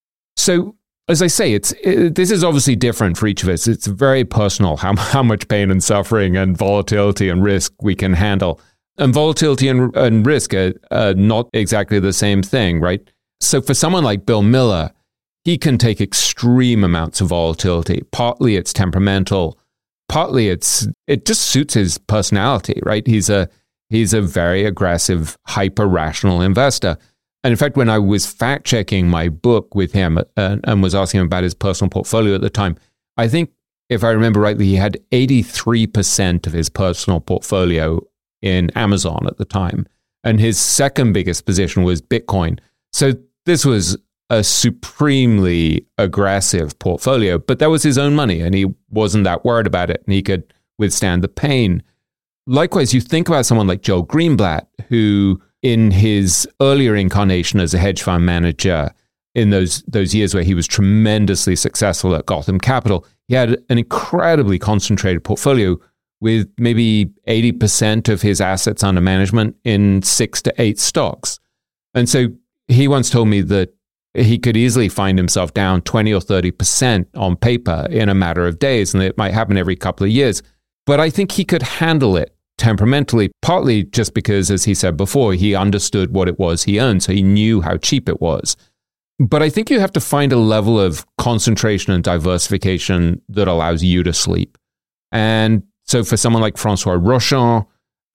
Speaker 2: So, as I say, it's it, this is obviously different for each of us. It's very personal how, how much pain and suffering and volatility and risk we can handle. And volatility and, and risk are, are not exactly the same thing, right? So for someone like Bill Miller, he can take extreme amounts of volatility. Partly it's temperamental. Partly it's it just suits his personality, right? He's a he's a very aggressive, hyper-rational investor. And in fact, when I was fact-checking my book with him and, and was asking him about his personal portfolio at the time, I think, if I remember rightly, he had eighty-three percent of his personal portfolio in Amazon at the time. And his second biggest position was Bitcoin. So this was a supremely aggressive portfolio, but that was his own money and he wasn't that worried about it and he could withstand the pain. Likewise, you think about someone like Joel Greenblatt, who in his earlier incarnation as a hedge fund manager, in those those years where he was tremendously successful at Gotham Capital, he had an incredibly concentrated portfolio with maybe eighty percent of his assets under management in six to eight stocks. And so he once told me that he could easily find himself down twenty or thirty percent on paper in a matter of days, and it might happen every couple of years. But I think he could handle it temperamentally, partly just because, as he said before, he understood what it was he owned, so he knew how cheap it was. But I think you have to find a level of concentration and diversification that allows you to sleep. And so for someone like Francois Rochon,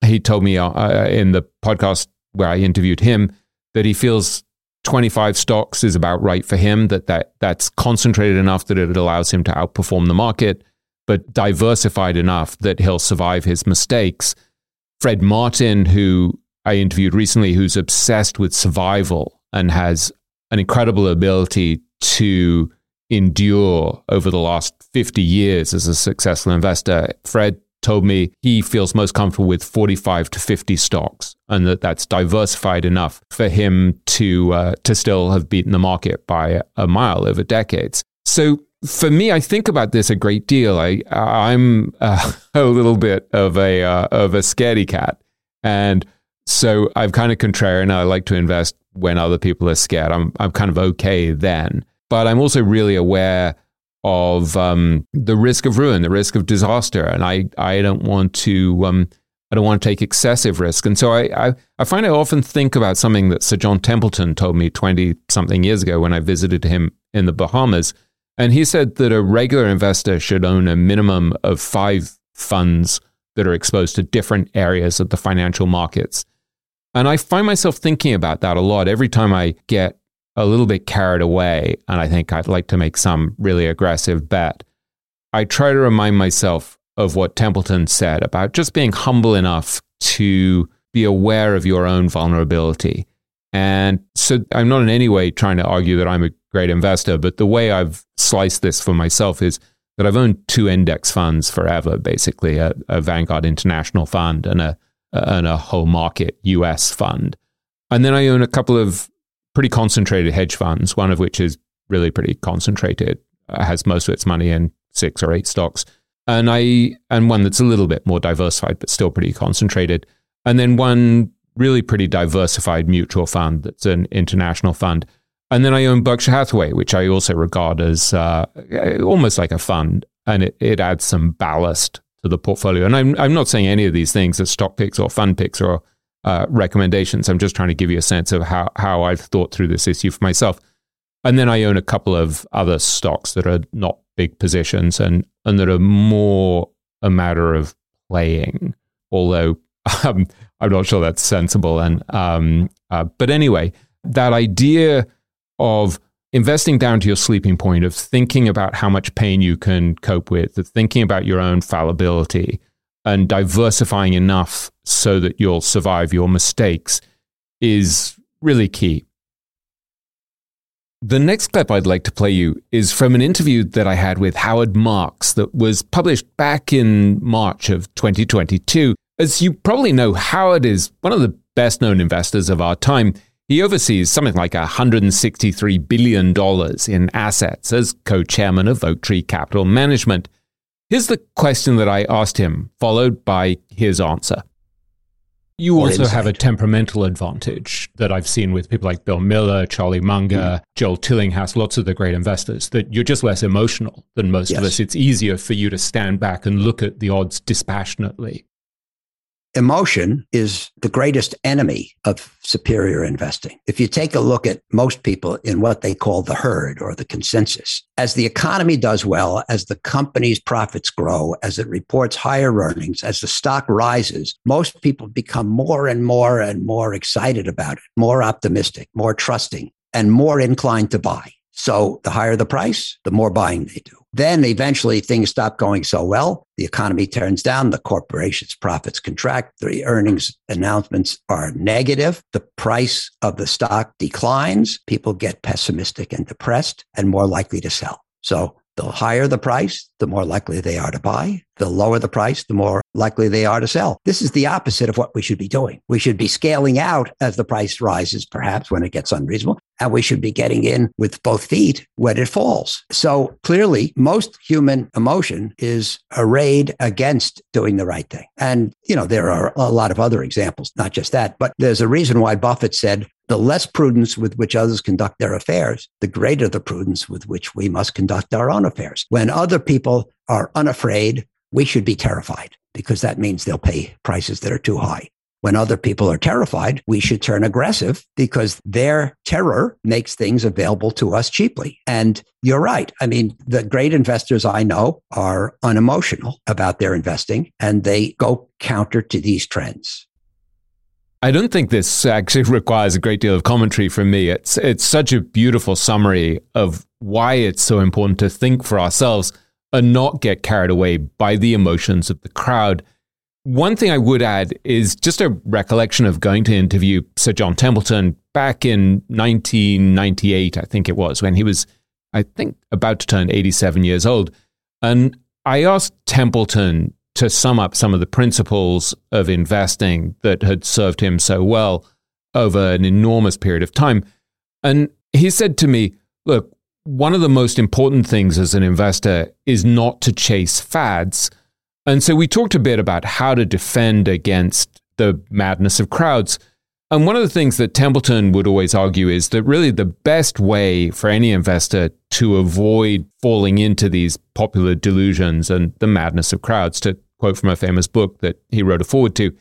Speaker 2: he told me uh, in the podcast where I interviewed him that he feels twenty-five stocks is about right for him, that, that that's concentrated enough that it allows him to outperform the market, but diversified enough that he'll survive his mistakes. Fred Martin, who I interviewed recently, who's obsessed with survival and has an incredible ability to endure over the last fifty years as a successful investor. Fred told me he feels most comfortable with forty-five to fifty stocks, and that that's diversified enough for him to uh, to still have beaten the market by a mile over decades. So for me, I think about this a great deal. I I'm uh, a little bit of a uh, of a scaredy cat, and so I'm kind of contrarian. I like to invest when other people are scared. I'm I'm kind of okay then, but I'm also really aware of um, the risk of ruin, the risk of disaster, and I, I don't want to um, I don't want to take excessive risk. And so I, I I find I often think about something that Sir John Templeton told me twenty something years ago when I visited him in the Bahamas, and he said that a regular investor should own a minimum of five funds that are exposed to different areas of the financial markets. And I find myself thinking about that a lot every time I get a little bit carried away, and I think I'd like to make some really aggressive bet. I try to remind myself of what Templeton said about just being humble enough to be aware of your own vulnerability. And so I'm not in any way trying to argue that I'm a great investor, but the way I've sliced this for myself is that I've owned two index funds forever, basically a, a Vanguard International fund and a, and a whole market U S fund. And then I own a couple of pretty concentrated hedge funds, one of which is really pretty concentrated, uh, has most of its money in six or eight stocks. And I and one that's a little bit more diversified, but still pretty concentrated. And then one really pretty diversified mutual fund that's an international fund. And then I own Berkshire Hathaway, which I also regard as uh, almost like a fund. And it, it adds some ballast to the portfolio. And I'm, I'm not saying any of these things are stock picks or fund picks or Uh, recommendations. I'm just trying to give you a sense of how, how I've thought through this issue for myself. And then I own a couple of other stocks that are not big positions and, and that are more a matter of playing, although um, I'm not sure that's sensible. And um, uh, But anyway, that idea of investing down to your sleeping point, of thinking about how much pain you can cope with, of thinking about your own fallibility, and diversifying enough so that you'll survive your mistakes is really key. The next clip I'd like to play you is from an interview that I had with Howard Marks that was published back in March of twenty twenty-two. As you probably know, Howard is one of the best-known investors of our time. He oversees something like one hundred sixty-three billion dollars in assets as co-chairman of Oaktree Capital Management. Here's the question that I asked him, followed by his answer. You also have a temperamental advantage that I've seen with people like Bill Miller, Charlie Munger, mm. Joel Tillinghast, lots of the great investors, that you're just less emotional than most yes. of us. It's easier for you to stand back and look at the odds dispassionately.
Speaker 7: Emotion is the greatest enemy of superior investing. If you take a look at most people in what they call the herd or the consensus, as the economy does well, as the company's profits grow, as it reports higher earnings, as the stock rises, most people become more and more and more excited about it, more optimistic, more trusting, and more inclined to buy. So the higher the price, the more buying they do. Then eventually things stop going so well. The economy turns down. The corporation's profits contract. The earnings announcements are negative. The price of the stock declines. People get pessimistic and depressed and more likely to sell. So the higher the price, the more likely they are to buy. The lower the price, the more likely they are to sell. This is the opposite of what we should be doing. We should be scaling out as the price rises, perhaps when it gets unreasonable, and we should be getting in with both feet when it falls. So clearly, most human emotion is arrayed against doing the right thing. And, you know, there are a lot of other examples, not just that, but there's a reason why Buffett said, the less prudence with which others conduct their affairs, the greater the prudence with which we must conduct our own affairs. When other people are unafraid, we should be terrified because that means they'll pay prices that are too high. when other people are terrified, we should turn aggressive because their terror makes things available to us cheaply. And you're right. I mean, the great investors I know are unemotional about their investing, and they go counter to these trends.
Speaker 2: I don't think this actually requires a great deal of commentary from me. It's it's such a beautiful summary of why it's so important to think for ourselves and not get carried away by the emotions of the crowd. One thing I would add is just a recollection of going to interview Sir John Templeton back in nineteen ninety-eight, I think it was, when he was, I think, about to turn eighty-seven years old. And I asked Templeton to sum up some of the principles of investing that had served him so well over an enormous period of time. And he said to me, look, one of the most important things as an investor is not to chase fads. And so we talked a bit about how to defend against the madness of crowds. And one of the things that Templeton would always argue is that really the best way for any investor to avoid falling into these popular delusions and the madness of crowds, to quote from a famous book that he wrote a foreword to,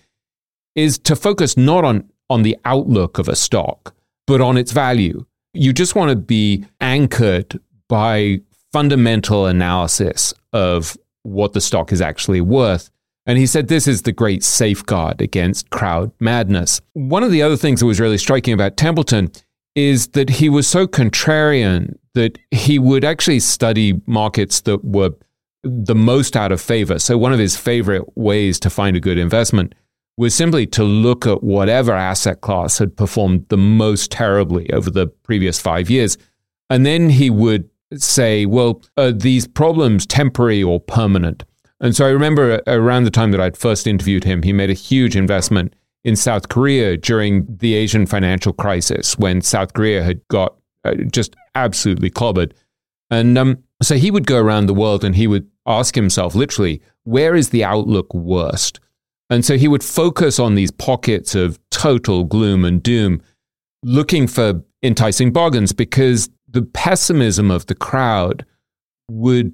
Speaker 2: is to focus not on, on the outlook of a stock, but on its value. You just want to be anchored by fundamental analysis of what the stock is actually worth. And he said this is the great safeguard against crowd madness. One of the other things that was really striking about Templeton is that he was so contrarian that he would actually study markets that were the most out of favor. So one of his favorite ways to find a good investment was simply to look at whatever asset class had performed the most terribly over the previous five years. And then he would say, well, are these problems temporary or permanent? And so I remember around the time that I'd first interviewed him, he made a huge investment in South Korea during the Asian financial crisis when South Korea had got just absolutely clobbered. And um, so he would go around the world and he would ask himself literally, where is the outlook worst? And so he would focus on these pockets of total gloom and doom, looking for enticing bargains, because the pessimism of the crowd would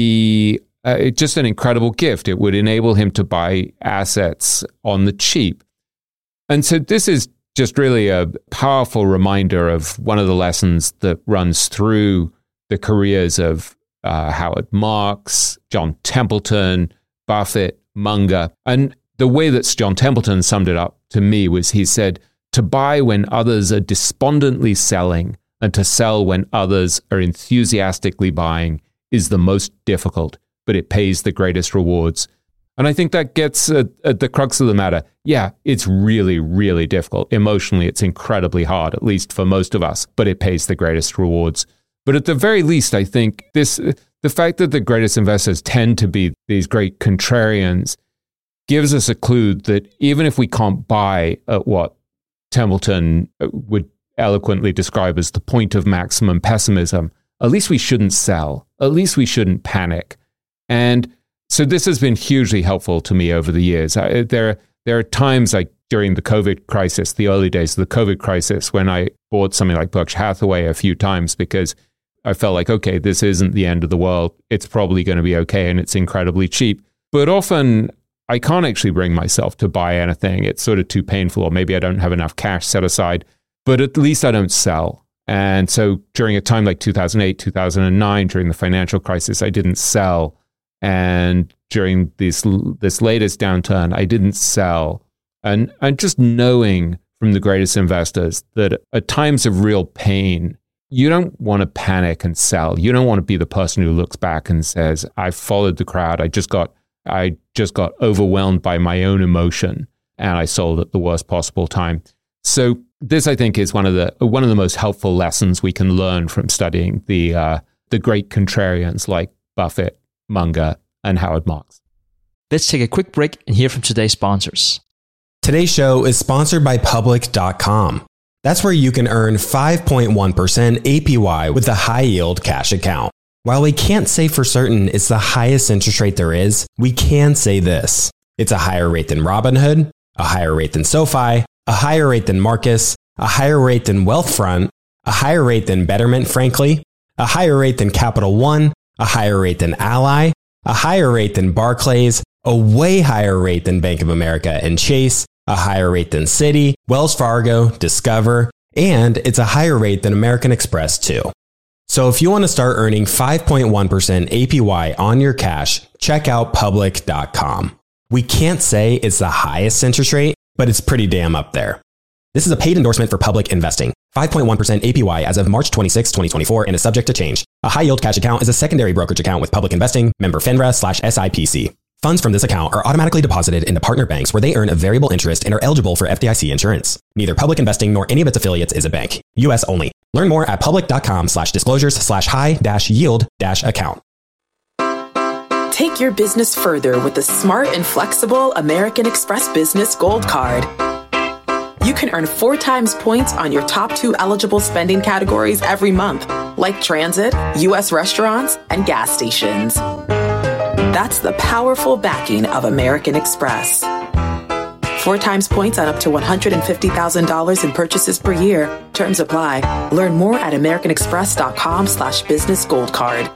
Speaker 2: be uh, just an incredible gift. It would enable him to buy assets on the cheap. And so this is just really a powerful reminder of one of the lessons that runs through the careers of uh, Howard Marks, John Templeton, Buffett, Munger. And the way that John Templeton summed it up to me was he said, to buy when others are despondently selling and to sell when others are enthusiastically buying is the most difficult, but it pays the greatest rewards. And I think that gets at, at the crux of the matter. Yeah, it's really, really difficult. Emotionally, it's incredibly hard, at least for most of us, but it pays the greatest rewards. But at the very least, I think this, the fact that the greatest investors tend to be these great contrarians gives us a clue that even if we can't buy at what Templeton would eloquently describe as the point of maximum pessimism, at least we shouldn't sell. At least we shouldn't panic. And so this has been hugely helpful to me over the years. I, there, there are times like during the COVID crisis, the early days of the COVID crisis, when I bought something like Berkshire Hathaway a few times because I felt like, okay, this isn't the end of the world. It's probably going to be okay, and it's incredibly cheap. But often I can't actually bring myself to buy anything. It's sort of too painful, or maybe I don't have enough cash set aside, but at least I don't sell. And so during a time like two thousand eight, two thousand nine, during the financial crisis, I didn't sell. And during this this latest downturn, I didn't sell. And, and just knowing from the greatest investors that at times of real pain, you don't want to panic and sell. You don't want to be the person who looks back and says, I followed the crowd. I just got I just got overwhelmed by my own emotion and I sold at the worst possible time. So this, I think, is one of the one of the most helpful lessons we can learn from studying the uh, the great contrarians like Buffett, Munger, and Howard Marks.
Speaker 4: Let's take a quick break and hear from today's sponsors.
Speaker 5: Today's show is sponsored by Public dot com. That's where you can earn five point one percent A P Y with a high-yield cash account. While we can't say for certain it's the highest interest rate there is, we can say this. It's a higher rate than Robinhood, a higher rate than SoFi, a higher rate than Marcus, a higher rate than Wealthfront, a higher rate than Betterment, frankly, a higher rate than Capital One, a higher rate than Ally, a higher rate than Barclays, a way higher rate than Bank of America and Chase, a higher rate than Citi, Wells Fargo, Discover, and it's a higher rate than American Express too. So if you want to start earning five point one percent A P Y on your cash, check out public dot com. We can't say it's the highest interest rate, but it's pretty damn up there. This is a paid endorsement for Public Investing. five point one percent A P Y as of March twenty-sixth, twenty twenty-four and is subject to change. A high yield cash account is a secondary brokerage account with Public Investing, member FINRA slash S I P C. Funds from this account are automatically deposited into partner banks where they earn a variable interest and are eligible for F D I C insurance. Neither Public Investing nor any of its affiliates is a bank. U S only. Learn more at public dot com slash disclosures slash high dash yield dash account.
Speaker 8: Take your business further with the smart and flexible American Express Business Gold Card. You can earn four times points on your top two eligible spending categories every month, like transit, U S restaurants, and gas stations. That's the powerful backing of American Express. Four times points on up to one hundred fifty thousand dollars in purchases per year. Terms apply. Learn more at american express dot com slash business gold card.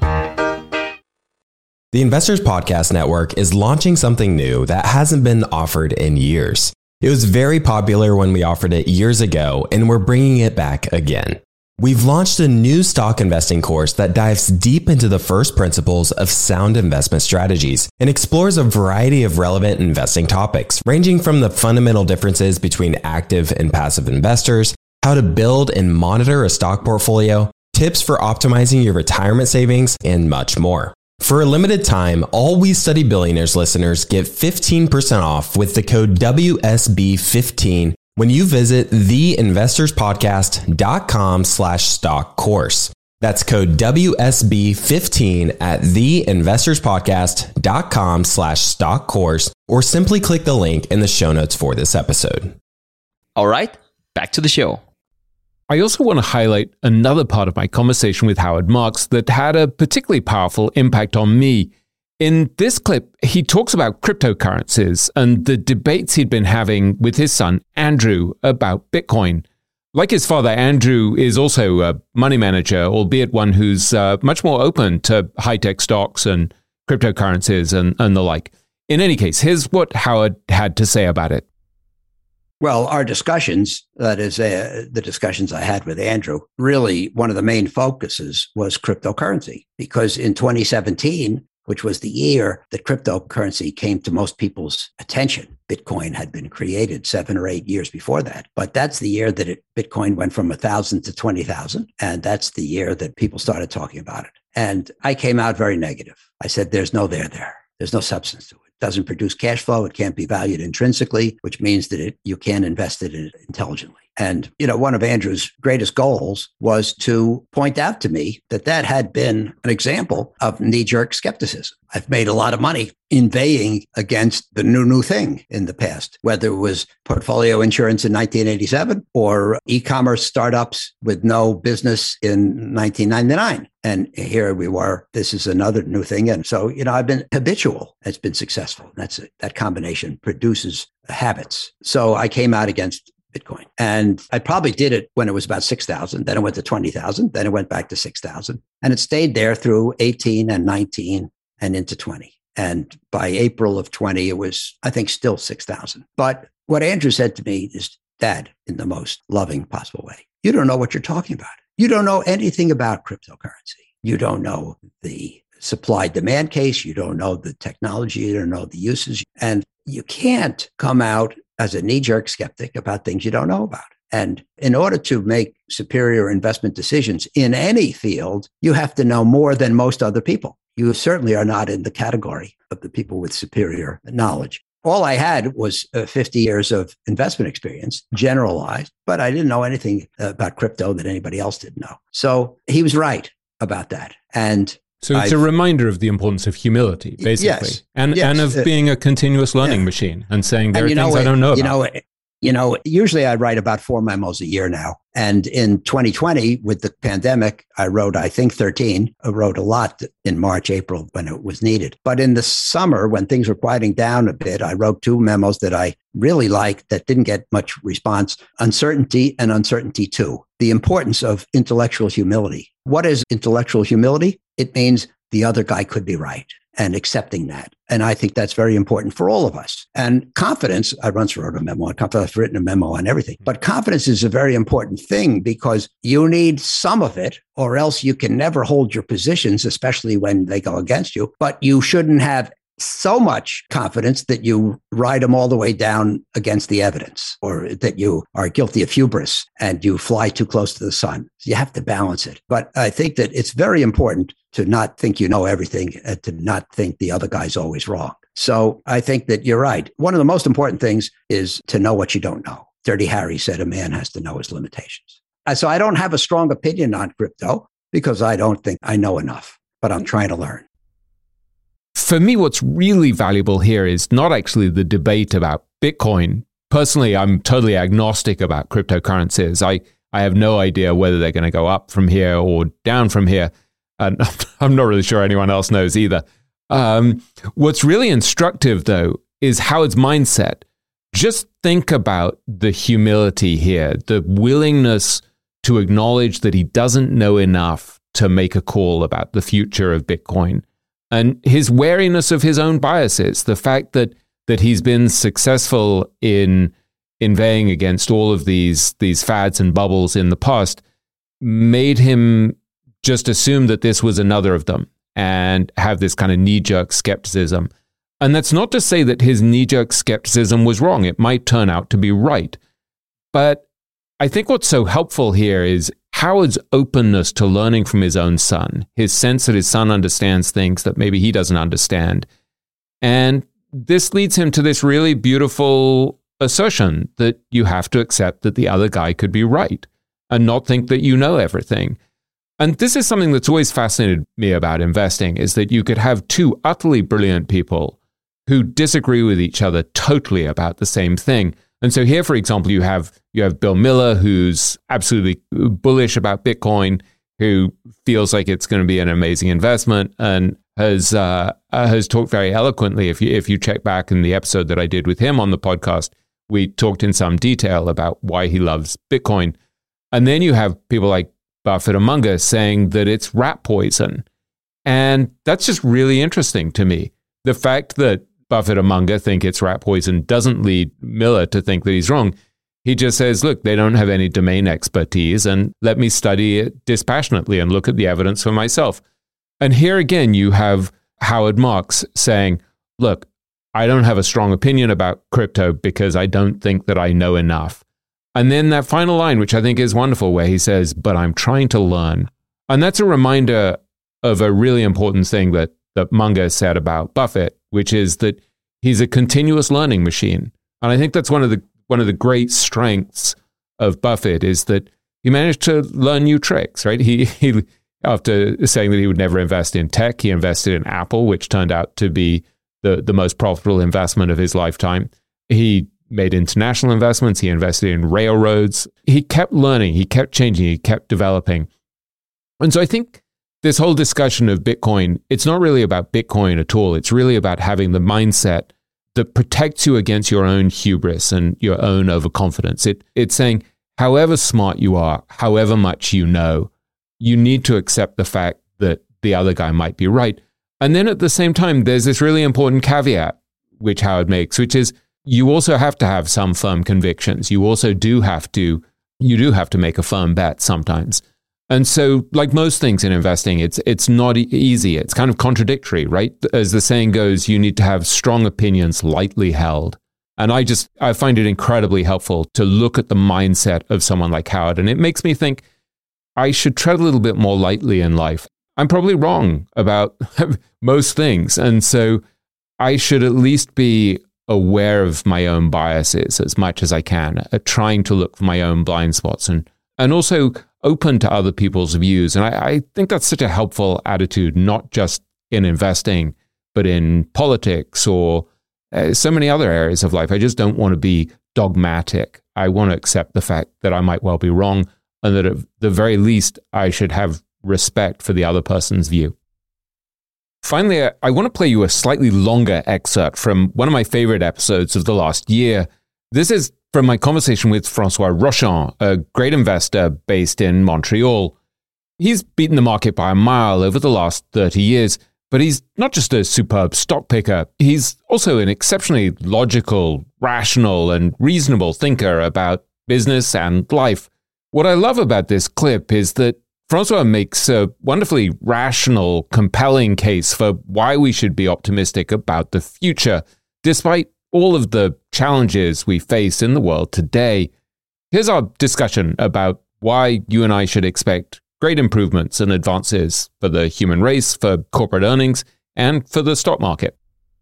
Speaker 5: The Investors Podcast Network is launching something new that hasn't been offered in years. It was very popular when we offered it years ago, and we're bringing it back again. We've launched a new stock investing course that dives deep into the first principles of sound investment strategies and explores a variety of relevant investing topics, ranging from the fundamental differences between active and passive investors, how to build and monitor a stock portfolio, tips for optimizing your retirement savings, and much more. For a limited time, all We Study Billionaires listeners get fifteen percent off with the code W S B fifteen when you visit the investors podcast dot com slash stock course. That's code W S B fifteen at the investors podcast dot com slash stock course, or simply click the link in the show notes for this episode.
Speaker 4: All right, back to the show.
Speaker 2: I also want to highlight another part of my conversation with Howard Marks that had a particularly powerful impact on me. In this clip, he talks about cryptocurrencies and the debates he'd been having with his son, Andrew, about Bitcoin. Like his father, Andrew is also a money manager, albeit one who's uh, much more open to high-tech stocks and cryptocurrencies and, and the like. In any case, here's what Howard had to say about it.
Speaker 7: Well, our discussions, that is uh, the discussions I had with Andrew, really one of the main focuses was cryptocurrency, because in twenty seventeen, which was the year that cryptocurrency came to most people's attention, Bitcoin had been created seven or eight years before that. But that's the year that it, Bitcoin went from one thousand to twenty thousand. And that's the year that people started talking about it. And I came out very negative. I said, there's no there there. There's no substance to it. It doesn't produce cash flow. It can't be valued intrinsically, which means that it, you can't invest it in intelligently. And, you know, one of Andrew's greatest goals was to point out to me that that had been an example of knee-jerk skepticism. I've made a lot of money inveighing against the new, new thing in the past, whether it was portfolio insurance in nineteen eighty-seven or e-commerce startups with no business in nineteen ninety-nine. And here we were. This is another new thing. And so, you know, I've been habitual. It's been successful. That's it. That combination produces habits. So I came out against Bitcoin. And I probably did it when it was about six thousand. Then it went to twenty thousand. Then it went back to six thousand. And it stayed there through eighteen and nineteen and into twenty. And by April of twenty, it was, I think, still six thousand. But what Andrew said to me is, Dad, in the most loving possible way, you don't know what you're talking about. You don't know anything about cryptocurrency. You don't know the supply-demand case. You don't know the technology. You don't know the uses. And you can't come out as a knee-jerk skeptic about things you don't know about. And in order to make superior investment decisions in any field, you have to know more than most other people. You certainly are not in the category of the people with superior knowledge. All I had was uh, fifty years of investment experience, generalized, but I didn't know anything about crypto that anybody else didn't know. So he was right about that. And
Speaker 2: so it's I've, a reminder of the importance of humility, basically, yes, and
Speaker 7: yes,
Speaker 2: and of uh, being a continuous learning yeah. machine and saying there and are things know, I don't know
Speaker 7: you
Speaker 2: about.
Speaker 7: Know, you know, usually I write about four memos a year now. And in twenty twenty, with the pandemic, I wrote, I think, thirteen. I wrote a lot in March, April, when it was needed. But in the summer, when things were quieting down a bit, I wrote two memos that I really liked that didn't get much response: Uncertainty and Uncertainty Two. The importance of intellectual humility. What is intellectual humility? It means the other guy could be right, and accepting that. And I think that's very important for all of us. And confidence, I once wrote a memo on confidence, I've written a memo on everything, but confidence is a very important thing because you need some of it, or else you can never hold your positions, especially when they go against you. But you shouldn't have so much confidence that you ride them all the way down against the evidence, or that you are guilty of hubris and you fly too close to the sun. You have to balance it. But I think that it's very important to not think you know everything and to not think the other guy's always wrong. So I think that you're right. One of the most important things is to know what you don't know. Dirty Harry said a man has to know his limitations. So I don't have a strong opinion on crypto because I don't think I know enough, but I'm trying to learn.
Speaker 2: For me, what's really valuable here is not actually the debate about Bitcoin. Personally, I'm totally agnostic about cryptocurrencies. I, I have no idea whether they're going to go up from here or down from here. And I'm not really sure anyone else knows either. Um, what's really instructive, though, is Howard's mindset. Just think about the humility here, the willingness to acknowledge that he doesn't know enough to make a call about the future of Bitcoin. And his wariness of his own biases, the fact that that he's been successful in inveighing against all of these these fads and bubbles in the past, made him just assume that this was another of them and have this kind of knee-jerk skepticism. And that's not to say that his knee-jerk skepticism was wrong. It might turn out to be right. But I think what's so helpful here is Howard's openness to learning from his own son, his sense that his son understands things that maybe he doesn't understand. And this leads him to this really beautiful assertion that you have to accept that the other guy could be right and not think that you know everything. And this is something that's always fascinated me about investing, is that you could have two utterly brilliant people who disagree with each other totally about the same thing. And so here, for example, you have you have Bill Miller, who's absolutely bullish about Bitcoin, who feels like it's going to be an amazing investment, and has uh, has talked very eloquently. If you if you check back in the episode that I did with him on the podcast, we talked in some detail about why he loves Bitcoin. And then you have people like Buffett and Munger saying that it's rat poison, and that's just really interesting to me. The fact that Buffett and Munger think it's rat poison doesn't lead Miller to think that he's wrong. He just says, look, they don't have any domain expertise, and let me study it dispassionately and look at the evidence for myself. And here again, you have Howard Marks saying, look, I don't have a strong opinion about crypto because I don't think that I know enough. And then that final line, which I think is wonderful, where he says, but I'm trying to learn. And that's a reminder of a really important thing that, that Munger said about Buffett, which is that he's a continuous learning machine. And I think that's one of the one of the great strengths of Buffett, is that he managed to learn new tricks, right? He, he after saying that he would never invest in tech, he invested in Apple, which turned out to be the, the most profitable investment of his lifetime. He made international investments. He invested in railroads. He kept learning. He kept changing. He kept developing. And so I think this whole discussion of Bitcoin, it's not really about Bitcoin at all. It's really about having the mindset that protects you against your own hubris and your own overconfidence. It, it's saying, however smart you are, however much you know, you need to accept the fact that the other guy might be right. And then at the same time, there's this really important caveat, which Howard makes, which is you also have to have some firm convictions. You also do have to, you do have to make a firm bet sometimes. And so, like most things in investing, it's it's not e- easy. It's kind of contradictory, right? As the saying goes, you need to have strong opinions lightly held. And I just, I find it incredibly helpful to look at the mindset of someone like Howard. And it makes me think I should tread a little bit more lightly in life. I'm probably wrong about most things. And so I should at least be aware of my own biases as much as I can, uh, trying to look for my own blind spots, and and also open to other people's views. And I, I think that's such a helpful attitude, not just in investing, but in politics or uh, so many other areas of life. I just don't want to be dogmatic. I want to accept the fact that I might well be wrong, and that at the very least, I should have respect for the other person's view. Finally, I want to play you a slightly longer excerpt from one of my favorite episodes of the last year. This is from my conversation with Francois Rochon, a great investor based in Montreal. He's beaten the market by a mile over the last thirty years, but he's not just a superb stock picker. He's also an exceptionally logical, rational, and reasonable thinker about business and life. What I love about this clip is that Francois makes a wonderfully rational, compelling case for why we should be optimistic about the future, despite all of the challenges we face in the world today. Here's our discussion about why you and I should expect great improvements and advances for the human race, for corporate earnings, and for the stock market.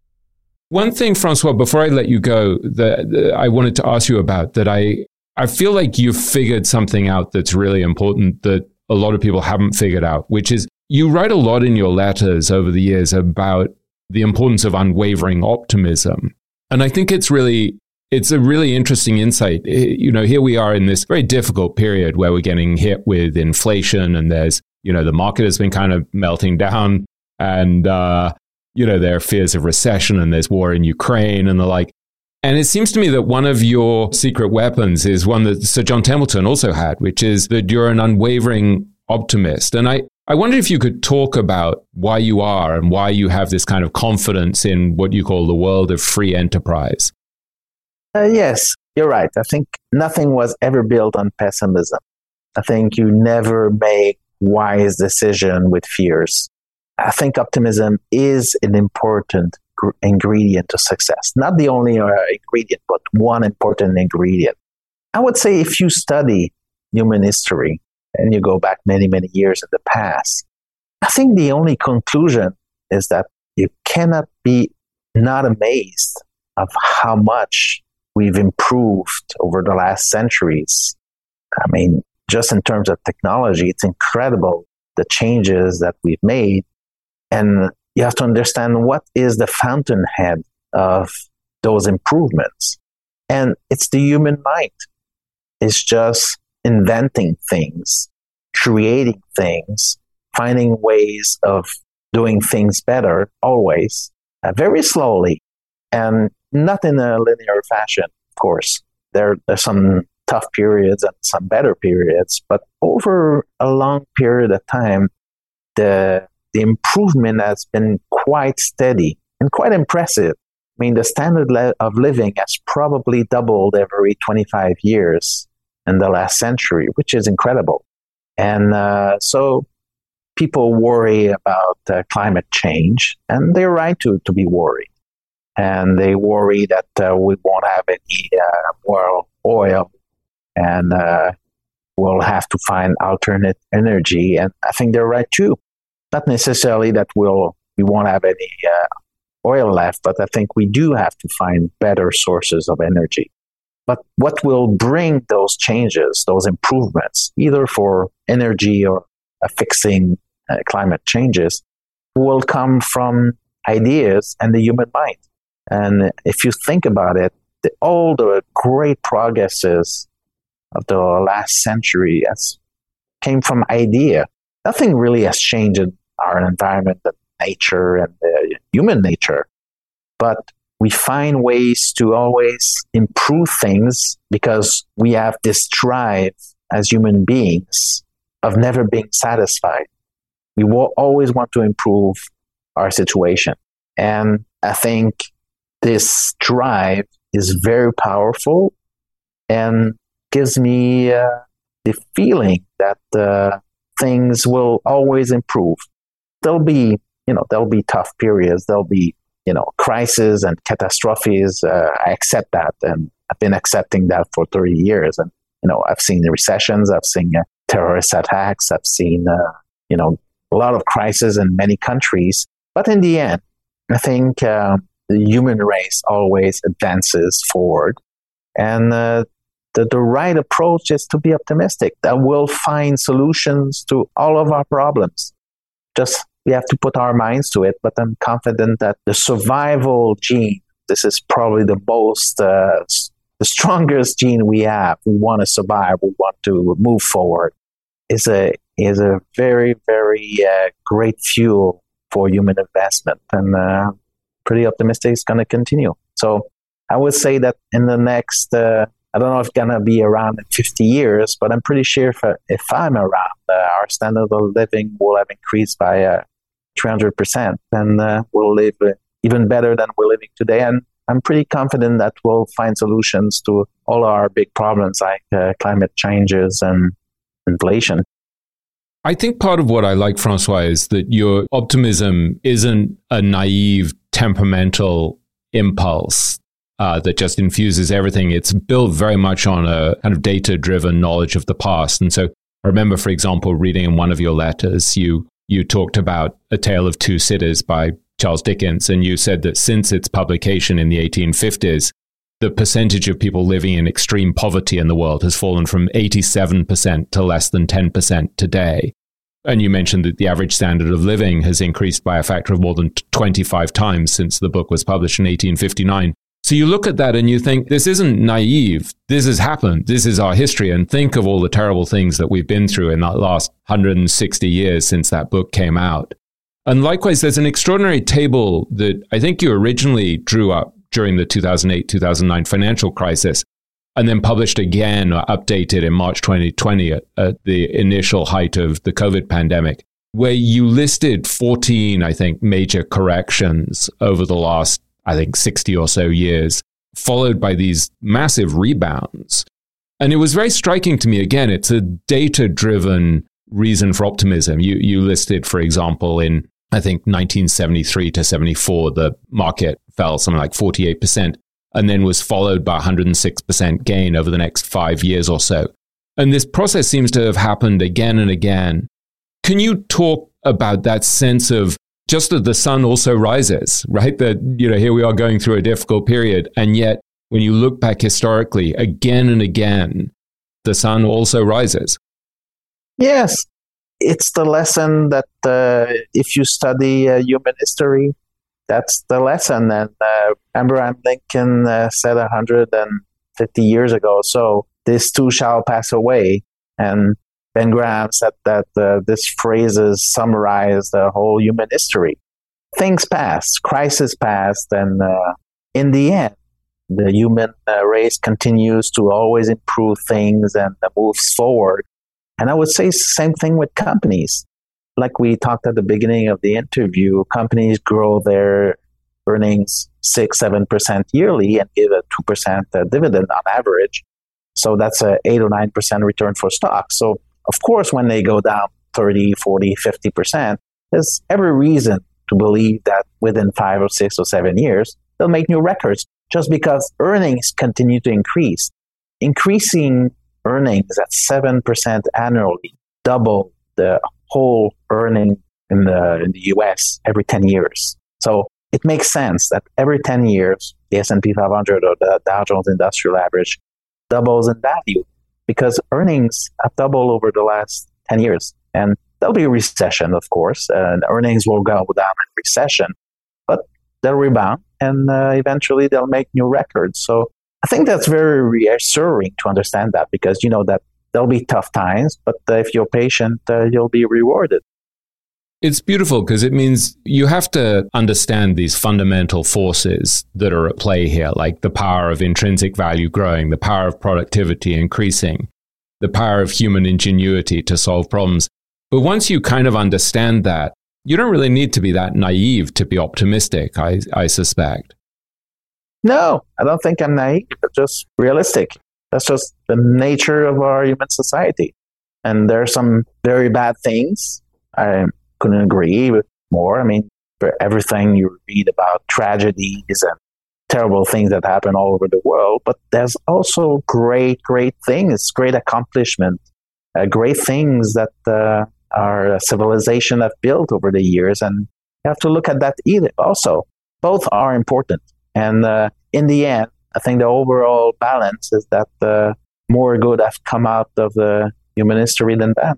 Speaker 2: One thing, Francois, before I let you go, that, that I wanted to ask you about, that I, I feel like you've figured something out that's really important that a lot of people haven't figured out, which is you write a lot in your letters over the years about the importance of unwavering optimism. And I think it's really, it's a really interesting insight. You know, here we are in this very difficult period where we're getting hit with inflation and there's, you know, the market has been kind of melting down and, uh, you know, there are fears of recession and there's war in Ukraine and the like. And it seems to me that one of your secret weapons is one that Sir John Templeton also had, which is that you're an unwavering optimist. And I, I wonder if you could talk about why you are and why you have this kind of confidence in what you call the world of free enterprise.
Speaker 9: Uh, yes, you're right. I think nothing was ever built on pessimism. I think you never make wise decision with fears. I think optimism is an important gr- ingredient to success. Not the only uh, ingredient, but one important ingredient. I would say if you study human history and you go back many, many years in the past, I think the only conclusion is that you cannot be not amazed of how much we've improved over the last centuries. I mean, just in terms of technology, it's incredible the changes that we've made. And you have to understand what is the fountainhead of those improvements. And it's the human mind. It's just inventing things, creating things, finding ways of doing things better, always, uh, very slowly, and not in a linear fashion, of course. There are some tough periods and some better periods, but over a long period of time, the the improvement has been quite steady and quite impressive. I mean, the standard le- of living has probably doubled every twenty-five years in the last century, which is incredible. And uh, so people worry about uh, climate change, and they're right to, to be worried. And they worry that uh, we won't have any uh, more oil and uh, we'll have to find alternate energy. And I think they're right too. Not necessarily that we'll, we won't have any uh, oil left, but I think we do have to find better sources of energy. But what will bring those changes, those improvements, either for energy or uh, fixing uh, climate changes, will come from ideas and the human mind. And if you think about it, the, all the great progresses of the last century has came from idea. Nothing really has changed in our environment, the nature and the human nature. But we find ways to always improve things because we have this drive as human beings of never being satisfied. We will always want to improve our situation. And I think this drive is very powerful and gives me uh, the feeling that uh, things will always improve. There'll be, you know, there'll be tough periods. There'll be, you know, crises and catastrophes. Uh, I accept that, and I've been accepting that for thirty years. And you know, I've seen the recessions, I've seen uh, terrorist attacks, I've seen, uh, you know, a lot of crises in many countries. But in the end, I think uh, the human race always advances forward, and uh, the, the right approach is to be optimistic that we'll find solutions to all of our problems. Just we have to put our minds to it, but I'm confident that the survival gene, this is probably the most, uh, the strongest gene we have. We want to survive. We want to move forward. Is a is a very, very uh, great fuel for human investment, and uh, pretty optimistic it's going to continue. So I would say that in the next uh, I don't know if it's going to be around in fifty years, but I'm pretty sure if, if I'm around, uh, our standard of living will have increased by uh, three hundred percent, and uh, we'll live uh, even better than we're living today. And I'm pretty confident that we'll find solutions to all our big problems like uh, climate changes and inflation.
Speaker 2: I think part of what I like, Francois, is that your optimism isn't a naive, temperamental impulse uh, that just infuses everything. It's built very much on a kind of data-driven knowledge of the past. And so I remember, for example, reading in one of your letters, you you talked about A Tale of Two Cities by Charles Dickens, and you said that since its publication in the eighteen fifties, the percentage of people living in extreme poverty in the world has fallen from eighty-seven percent to less than ten percent today. And you mentioned that the average standard of living has increased by a factor of more than twenty-five times since the book was published in eighteen fifty-nine. So you look at that and you think, this isn't naive. This has happened. This is our history. And think of all the terrible things that we've been through in that last one hundred sixty years since that book came out. And likewise, there's an extraordinary table that I think you originally drew up during the two thousand eight two thousand nine financial crisis, and then published again or updated in March twenty twenty at, at the initial height of the COVID pandemic, where you listed fourteen, I think, major corrections over the last, I think, sixty or so years, followed by these massive rebounds. And it was very striking to me. Again, it's a data-driven reason for optimism. You, you listed, for example, in, I think, nineteen seventy-three to seventy-four, the market fell something like forty-eight percent. And then was followed by one hundred six percent gain over the next five years or so. And this process seems to have happened again and again. Can you talk about that sense of just that the sun also rises, right? That, you know, here we are going through a difficult period, and yet when you look back historically, again and again, the sun also rises.
Speaker 9: Yes. It's the lesson that uh, if you study uh, human history, that's the lesson. And uh, Abraham Lincoln uh, said one hundred fifty years ago, so this too shall pass away. And Ben Graham said that uh, this phrases summarize the whole human history. Things pass, crisis passed, and uh, in the end, the human uh, race continues to always improve things and uh, moves forward. And I would say the same thing with companies. Like we talked at the beginning of the interview, companies grow their earnings six, seven percent yearly and give a two percent dividend on average. So that's a eight or nine percent return for stocks. So of course, when they go down thirty, forty, fifty percent, there's every reason to believe that within five or six or seven years, they'll make new records just because earnings continue to increase. Increasing earnings at seven percent annually, double the whole earning in the in the U S every ten years. So it makes sense that every ten years, the S and P five hundred or the Dow Jones Industrial Average doubles in value because earnings have doubled over the last ten years. And there'll be a recession, of course, and earnings will go down in recession, but they'll rebound and uh, eventually they'll make new records. So I think that's very reassuring to understand that because you know that there'll be tough times, but uh, if you're patient, uh, you'll be rewarded.
Speaker 2: It's beautiful because it means you have to understand these fundamental forces that are at play here, like the power of intrinsic value growing, the power of productivity increasing, the power of human ingenuity to solve problems. But once you kind of understand that, you don't really need to be that naive to be optimistic, I, I suspect.
Speaker 9: No, I don't think I'm naive, but just realistic. That's just the nature of our human society. And there are some very bad things. I couldn't agree with more. I mean, for everything you read about tragedies and terrible things that happen all over the world, but there's also great, great things, great accomplishment, uh, great things that uh, our civilization have built over the years. And you have to look at that either also. Both are important. And uh, in the end, I think the overall balance is that uh, more good have come out of the human history than bad.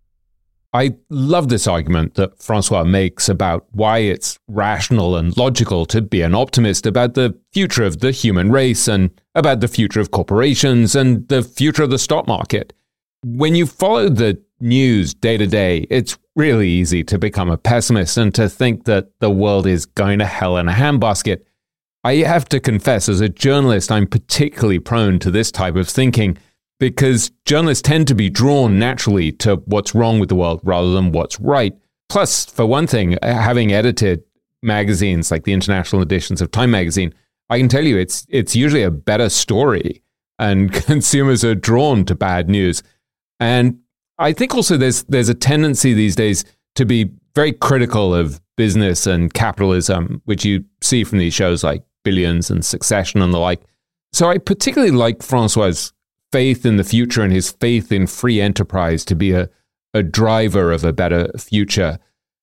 Speaker 2: I love this argument that Francois makes about why it's rational and logical to be an optimist about the future of the human race and about the future of corporations and the future of the stock market. When you follow the news day to day, it's really easy to become a pessimist and to think that the world is going to hell in a handbasket. I have to confess, as a journalist, I'm particularly prone to this type of thinking because journalists tend to be drawn naturally to what's wrong with the world rather than what's right. Plus, for one thing, having edited magazines like the international editions of Time magazine, I can tell you it's it's usually a better story and consumers are drawn to bad news. And I think also there's there's a tendency these days to be very critical of business and capitalism, which you see from these shows like Billions and Succession and the like. So I particularly like Francois' faith in the future and his faith in free enterprise to be a, a driver of a better future.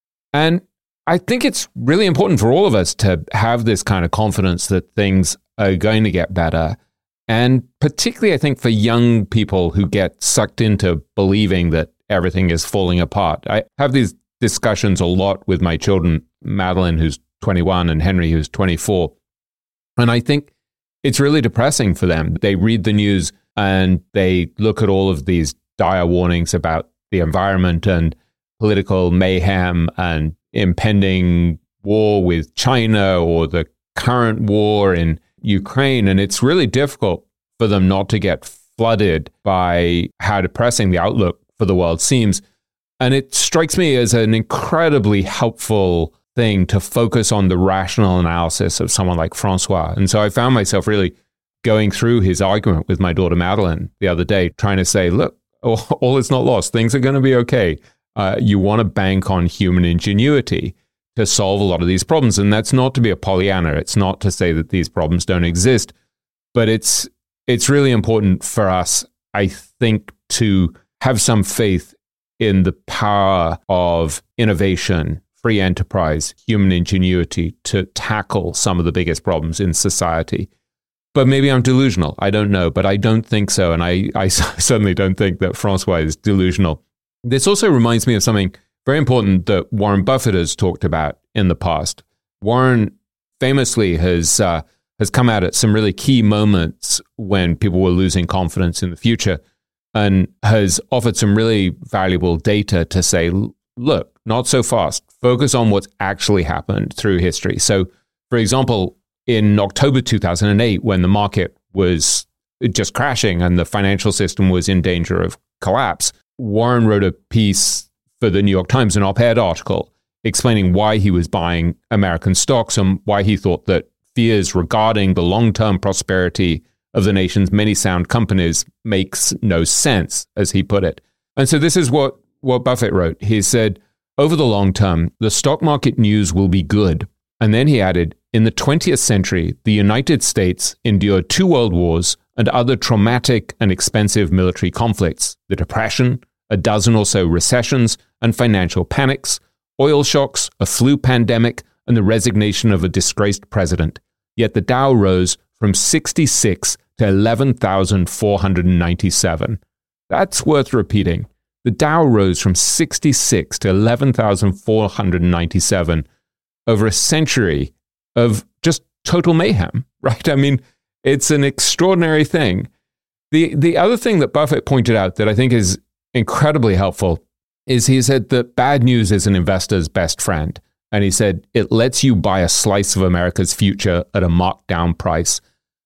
Speaker 2: And I think it's really important for all of us to have this kind of confidence that things are going to get better. And particularly, I think, for young people who get sucked into believing that everything is falling apart. I have these discussions a lot with my children, Madeline, who's twenty-one, and Henry, who's twenty-four. And I think it's really depressing for them. They read the news and they look at all of these dire warnings about the environment and political mayhem and impending war with China or the current war in Ukraine. And it's really difficult for them not to get flooded by how depressing the outlook for the world seems. And it strikes me as an incredibly helpful thing to focus on the rational analysis of someone like Francois. And so I found myself really going through his argument with my daughter Madeline the other day, trying to say, look, all, all is not lost. Things are going to be okay. Uh, you want to bank on human ingenuity to solve a lot of these problems. And that's not to be a Pollyanna. It's not to say that these problems don't exist, but it's it's really important for us, I think, to have some faith in the power of innovation, free enterprise, human ingenuity to tackle some of the biggest problems in society. But maybe I'm delusional. I don't know, but I don't think so. And I, I certainly don't think that Francois is delusional. This also reminds me of something very important that Warren Buffett has talked about in the past. Warren famously has uh, has come out at some really key moments when people were losing confidence in the future and has offered some really valuable data to say, look, not so fast. Focus on what's actually happened through history. So, for example, in October two thousand eight, when the market was just crashing and the financial system was in danger of collapse, Warren wrote a piece for the New York Times, an op-ed article, explaining why he was buying American stocks and why he thought that fears regarding the long-term prosperity of the nation's many sound companies makes no sense, as he put it. And so this is what, what Buffett wrote. He said, over the long term, the stock market news will be good. And then he added, in the twentieth century, the United States endured two world wars and other traumatic and expensive military conflicts, the Depression, a dozen or so recessions and financial panics, oil shocks, a flu pandemic, and the resignation of a disgraced president. Yet the Dow rose from sixty-six to eleven thousand four hundred ninety-seven. That's worth repeating. The Dow rose from sixty-six to eleven thousand four hundred ninety-seven over a century of just total mayhem, right? I mean, it's an extraordinary thing. The the other thing that Buffett pointed out that I think is incredibly helpful is he said that bad news is an investor's best friend. And he said, it lets you buy a slice of America's future at a marked down price.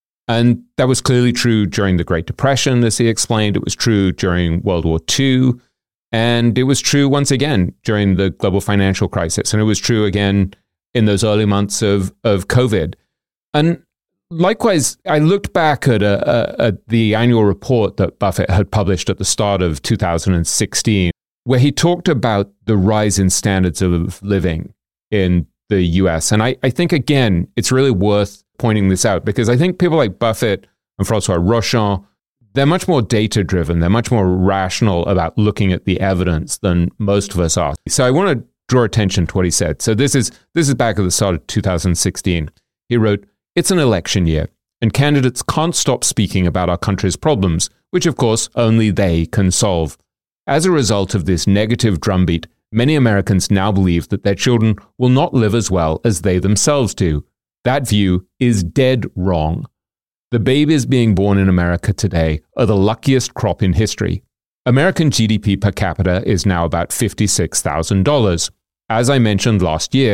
Speaker 2: And that was clearly true during the Great Depression, as he explained. It was true during World War Two. And it was true once again during the global financial crisis. And it was true again in those early months of, of COVID. And likewise, I looked back at, a, a, at the annual report that Buffett had published at the start of two thousand sixteen, where he talked about the rise in standards of living in the U S. And I, I think, again, it's really worth pointing this out because I think people like Buffett and Francois Rochon, they're much more data-driven. They're much more rational about looking at the evidence than most of us are. So I want to draw attention to what he said. So this is this is back at the start of two thousand sixteen. He wrote, it's an election year, and candidates can't stop speaking about our country's problems, which of course only they can solve. As a result of this negative drumbeat, many Americans now believe that their children will not live as well as they themselves do. That view is dead wrong. The babies being born in America today are the luckiest crop in history. American G D P per capita is now about fifty-six thousand dollars. As I mentioned last year,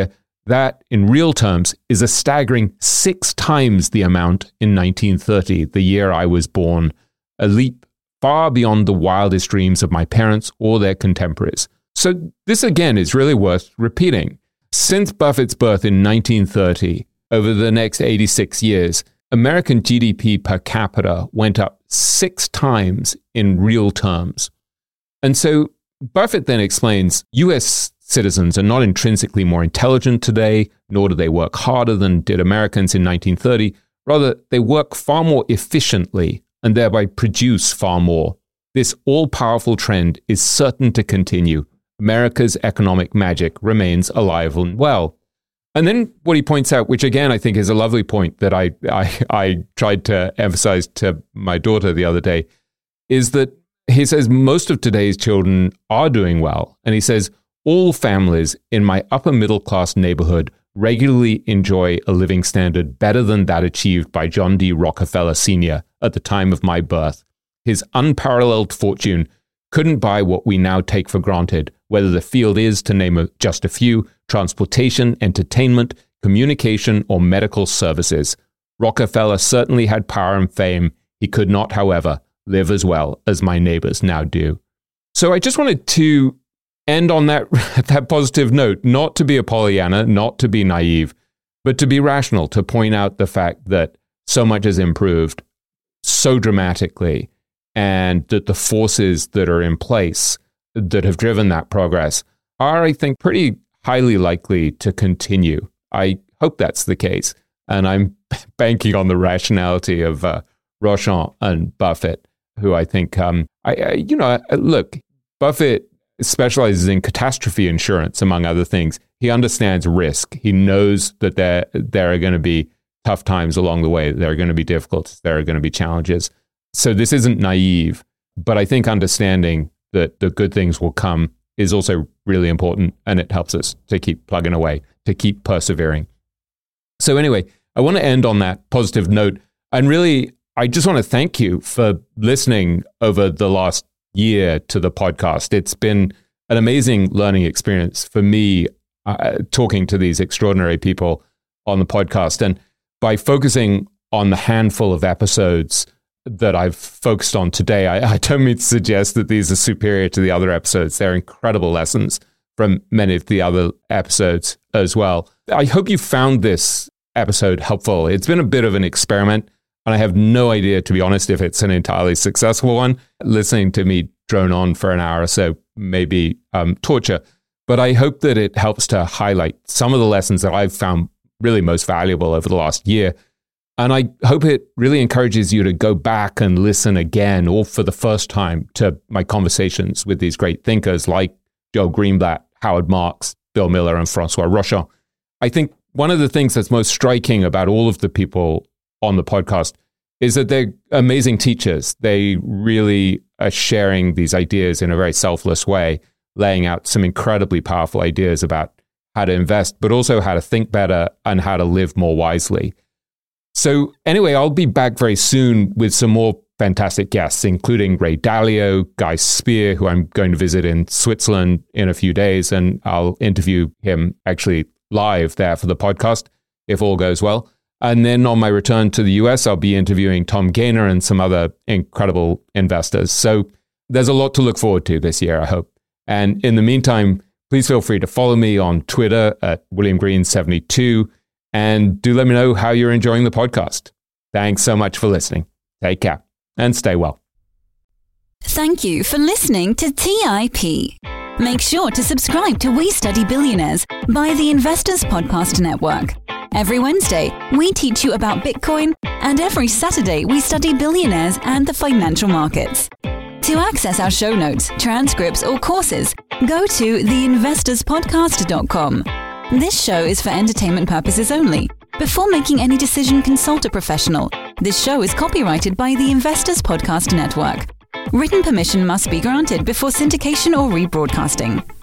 Speaker 2: That, in real terms, is a staggering six times the amount in nineteen thirty, the year I was born, a leap far beyond the wildest dreams of my parents or their contemporaries. So this, again, is really worth repeating. Since Buffett's birth in nineteen thirty, over the next eighty-six years, American G D P per capita went up six times in real terms. And so Buffett then explains U S citizens are not intrinsically more intelligent today, nor do they work harder than did Americans in nineteen thirty. Rather, they work far more efficiently and thereby produce far more. This all-powerful trend is certain to continue. America's economic magic remains alive and well. And then what he points out, which again I think is a lovely point that I, I, I tried to emphasize to my daughter the other day, is that he says most of today's children are doing well. And he says all families in my upper middle class neighborhood regularly enjoy a living standard better than that achieved by John D. Rockefeller Senior at the time of my birth. His unparalleled fortune couldn't buy what we now take for granted, whether the field is, to name a, just a few, transportation, entertainment, communication, or medical services. Rockefeller certainly had power and fame. He could not, however, live as well as my neighbors now do. So I just wanted to end on that, that positive note, not to be a Pollyanna, not to be naive, but to be rational, to point out the fact that so much has improved so dramatically, and that the forces that are in place that have driven that progress are, I think, pretty highly likely to continue. I hope that's the case. And I'm banking on the rationality of uh, Rochon and Buffett, who I think, um, I, I, you know, look, Buffett specializes in catastrophe insurance, among other things. He understands risk. He knows that there, there are going to be tough times along the way. There are going to be difficulties. There are going to be challenges. So this isn't naive, but I think understanding that the good things will come is also really important, and it helps us to keep plugging away, to keep persevering. So anyway, I want to end on that positive note. And really, I just want to thank you for listening over the last year to the podcast. It's been an amazing learning experience for me, uh, talking to these extraordinary people on the podcast. And by focusing on the handful of episodes that I've focused on today, I, I don't mean to suggest that these are superior to the other episodes. They're incredible lessons from many of the other episodes as well. I hope you found this episode helpful. It's been a bit of an experiment, and I have no idea, to be honest, if it's an entirely successful one. Listening to me drone on for an hour or so may be um, torture, but I hope that it helps to highlight some of the lessons that I've found really most valuable over the last year. And I hope it really encourages you to go back and listen again, or for the first time, to my conversations with these great thinkers like Joel Greenblatt, Howard Marks, Bill Miller, and Francois Rochon. I think one of the things that's most striking about all of the people on the podcast is that they're amazing teachers. They really are sharing these ideas in a very selfless way, laying out some incredibly powerful ideas about how to invest, but also how to think better and how to live more wisely. So anyway, I'll be back very soon with some more fantastic guests, including Ray Dalio, Guy Spear, who I'm going to visit in Switzerland in a few days, and I'll interview him actually live there for the podcast, if all goes well. And then on my return to the U S, I'll be interviewing Tom Gaynor and some other incredible investors. So there's a lot to look forward to this year, I hope. And in the meantime, please feel free to follow me on Twitter at William Green seventy-two. And do let me know how you're enjoying the podcast. Thanks so much for listening. Take care and stay well.
Speaker 1: Thank you for listening to T I P. Make sure to subscribe to We Study Billionaires by the Investors Podcast Network. Every Wednesday, we teach you about Bitcoin, and every Saturday, we study billionaires and the financial markets. To access our show notes, transcripts, or courses, go to the investors podcast dot com. This show is for entertainment purposes only. Before making any decision, consult a professional. This show is copyrighted by the Investors Podcast Network. Written permission must be granted before syndication or rebroadcasting.